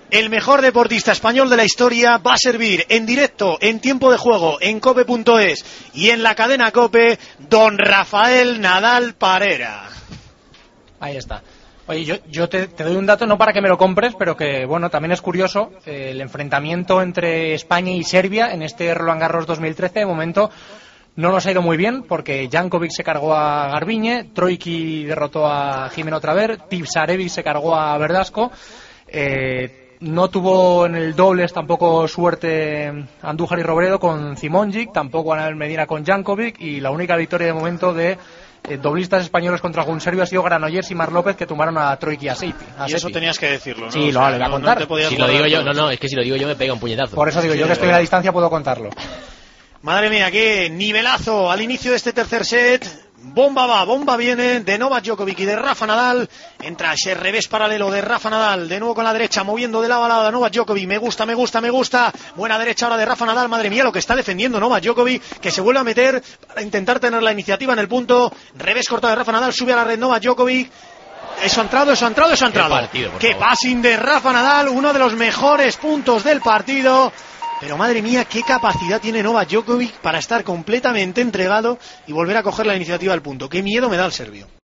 Speaker 2: El mejor deportista español de la historia va a servir en directo, en tiempo de juego, en cope.es y en la cadena COPE, don Rafael Nadal Parera.
Speaker 7: Ahí está. Oye, yo te doy un dato, no para que me lo compres, pero que, bueno, también es curioso, el enfrentamiento entre España y Serbia en este Roland Garros 2013, de momento no nos ha ido muy bien, porque Jankovic se cargó a Garbiñe, Troicki derrotó a Jimeno Traver, Tipsarevic se cargó a Verdasco, no tuvo en el dobles tampoco suerte Andújar y Robredo con Simonjic, tampoco Anabel Medina con Jankovic, y la única victoria de momento de doblistas españoles contra algún serbio ha sido Granollers y Mar López, que tumbaron a Troicki y a Seipi.
Speaker 2: Y eso tenías que decirlo, ¿no?
Speaker 7: Sí, lo voy a contar.
Speaker 3: Si lo digo yo, no, es que si lo digo yo me pega un puñetazo.
Speaker 7: Por eso digo, yo que estoy a la distancia puedo contarlo.
Speaker 2: Madre mía, qué nivelazo al inicio de este tercer set. Bomba va, bomba viene de Novak Djokovic y de Rafa Nadal. Entra ese revés paralelo de Rafa Nadal, de nuevo con la derecha, moviendo de lado a lado a Novak Djokovic. Me gusta. Buena derecha ahora de Rafa Nadal. Madre mía, lo que está defendiendo Novak Djokovic, que se vuelve a meter para intentar tener la iniciativa en el punto. Revés cortado de Rafa Nadal, sube a la red Novak Djokovic. Eso ha entrado. Qué passing de Rafa Nadal, uno de los mejores puntos del partido. Pero madre mía, qué capacidad tiene Novak Djokovic para estar completamente entregado y volver a coger la iniciativa al punto. Qué miedo me da el serbio.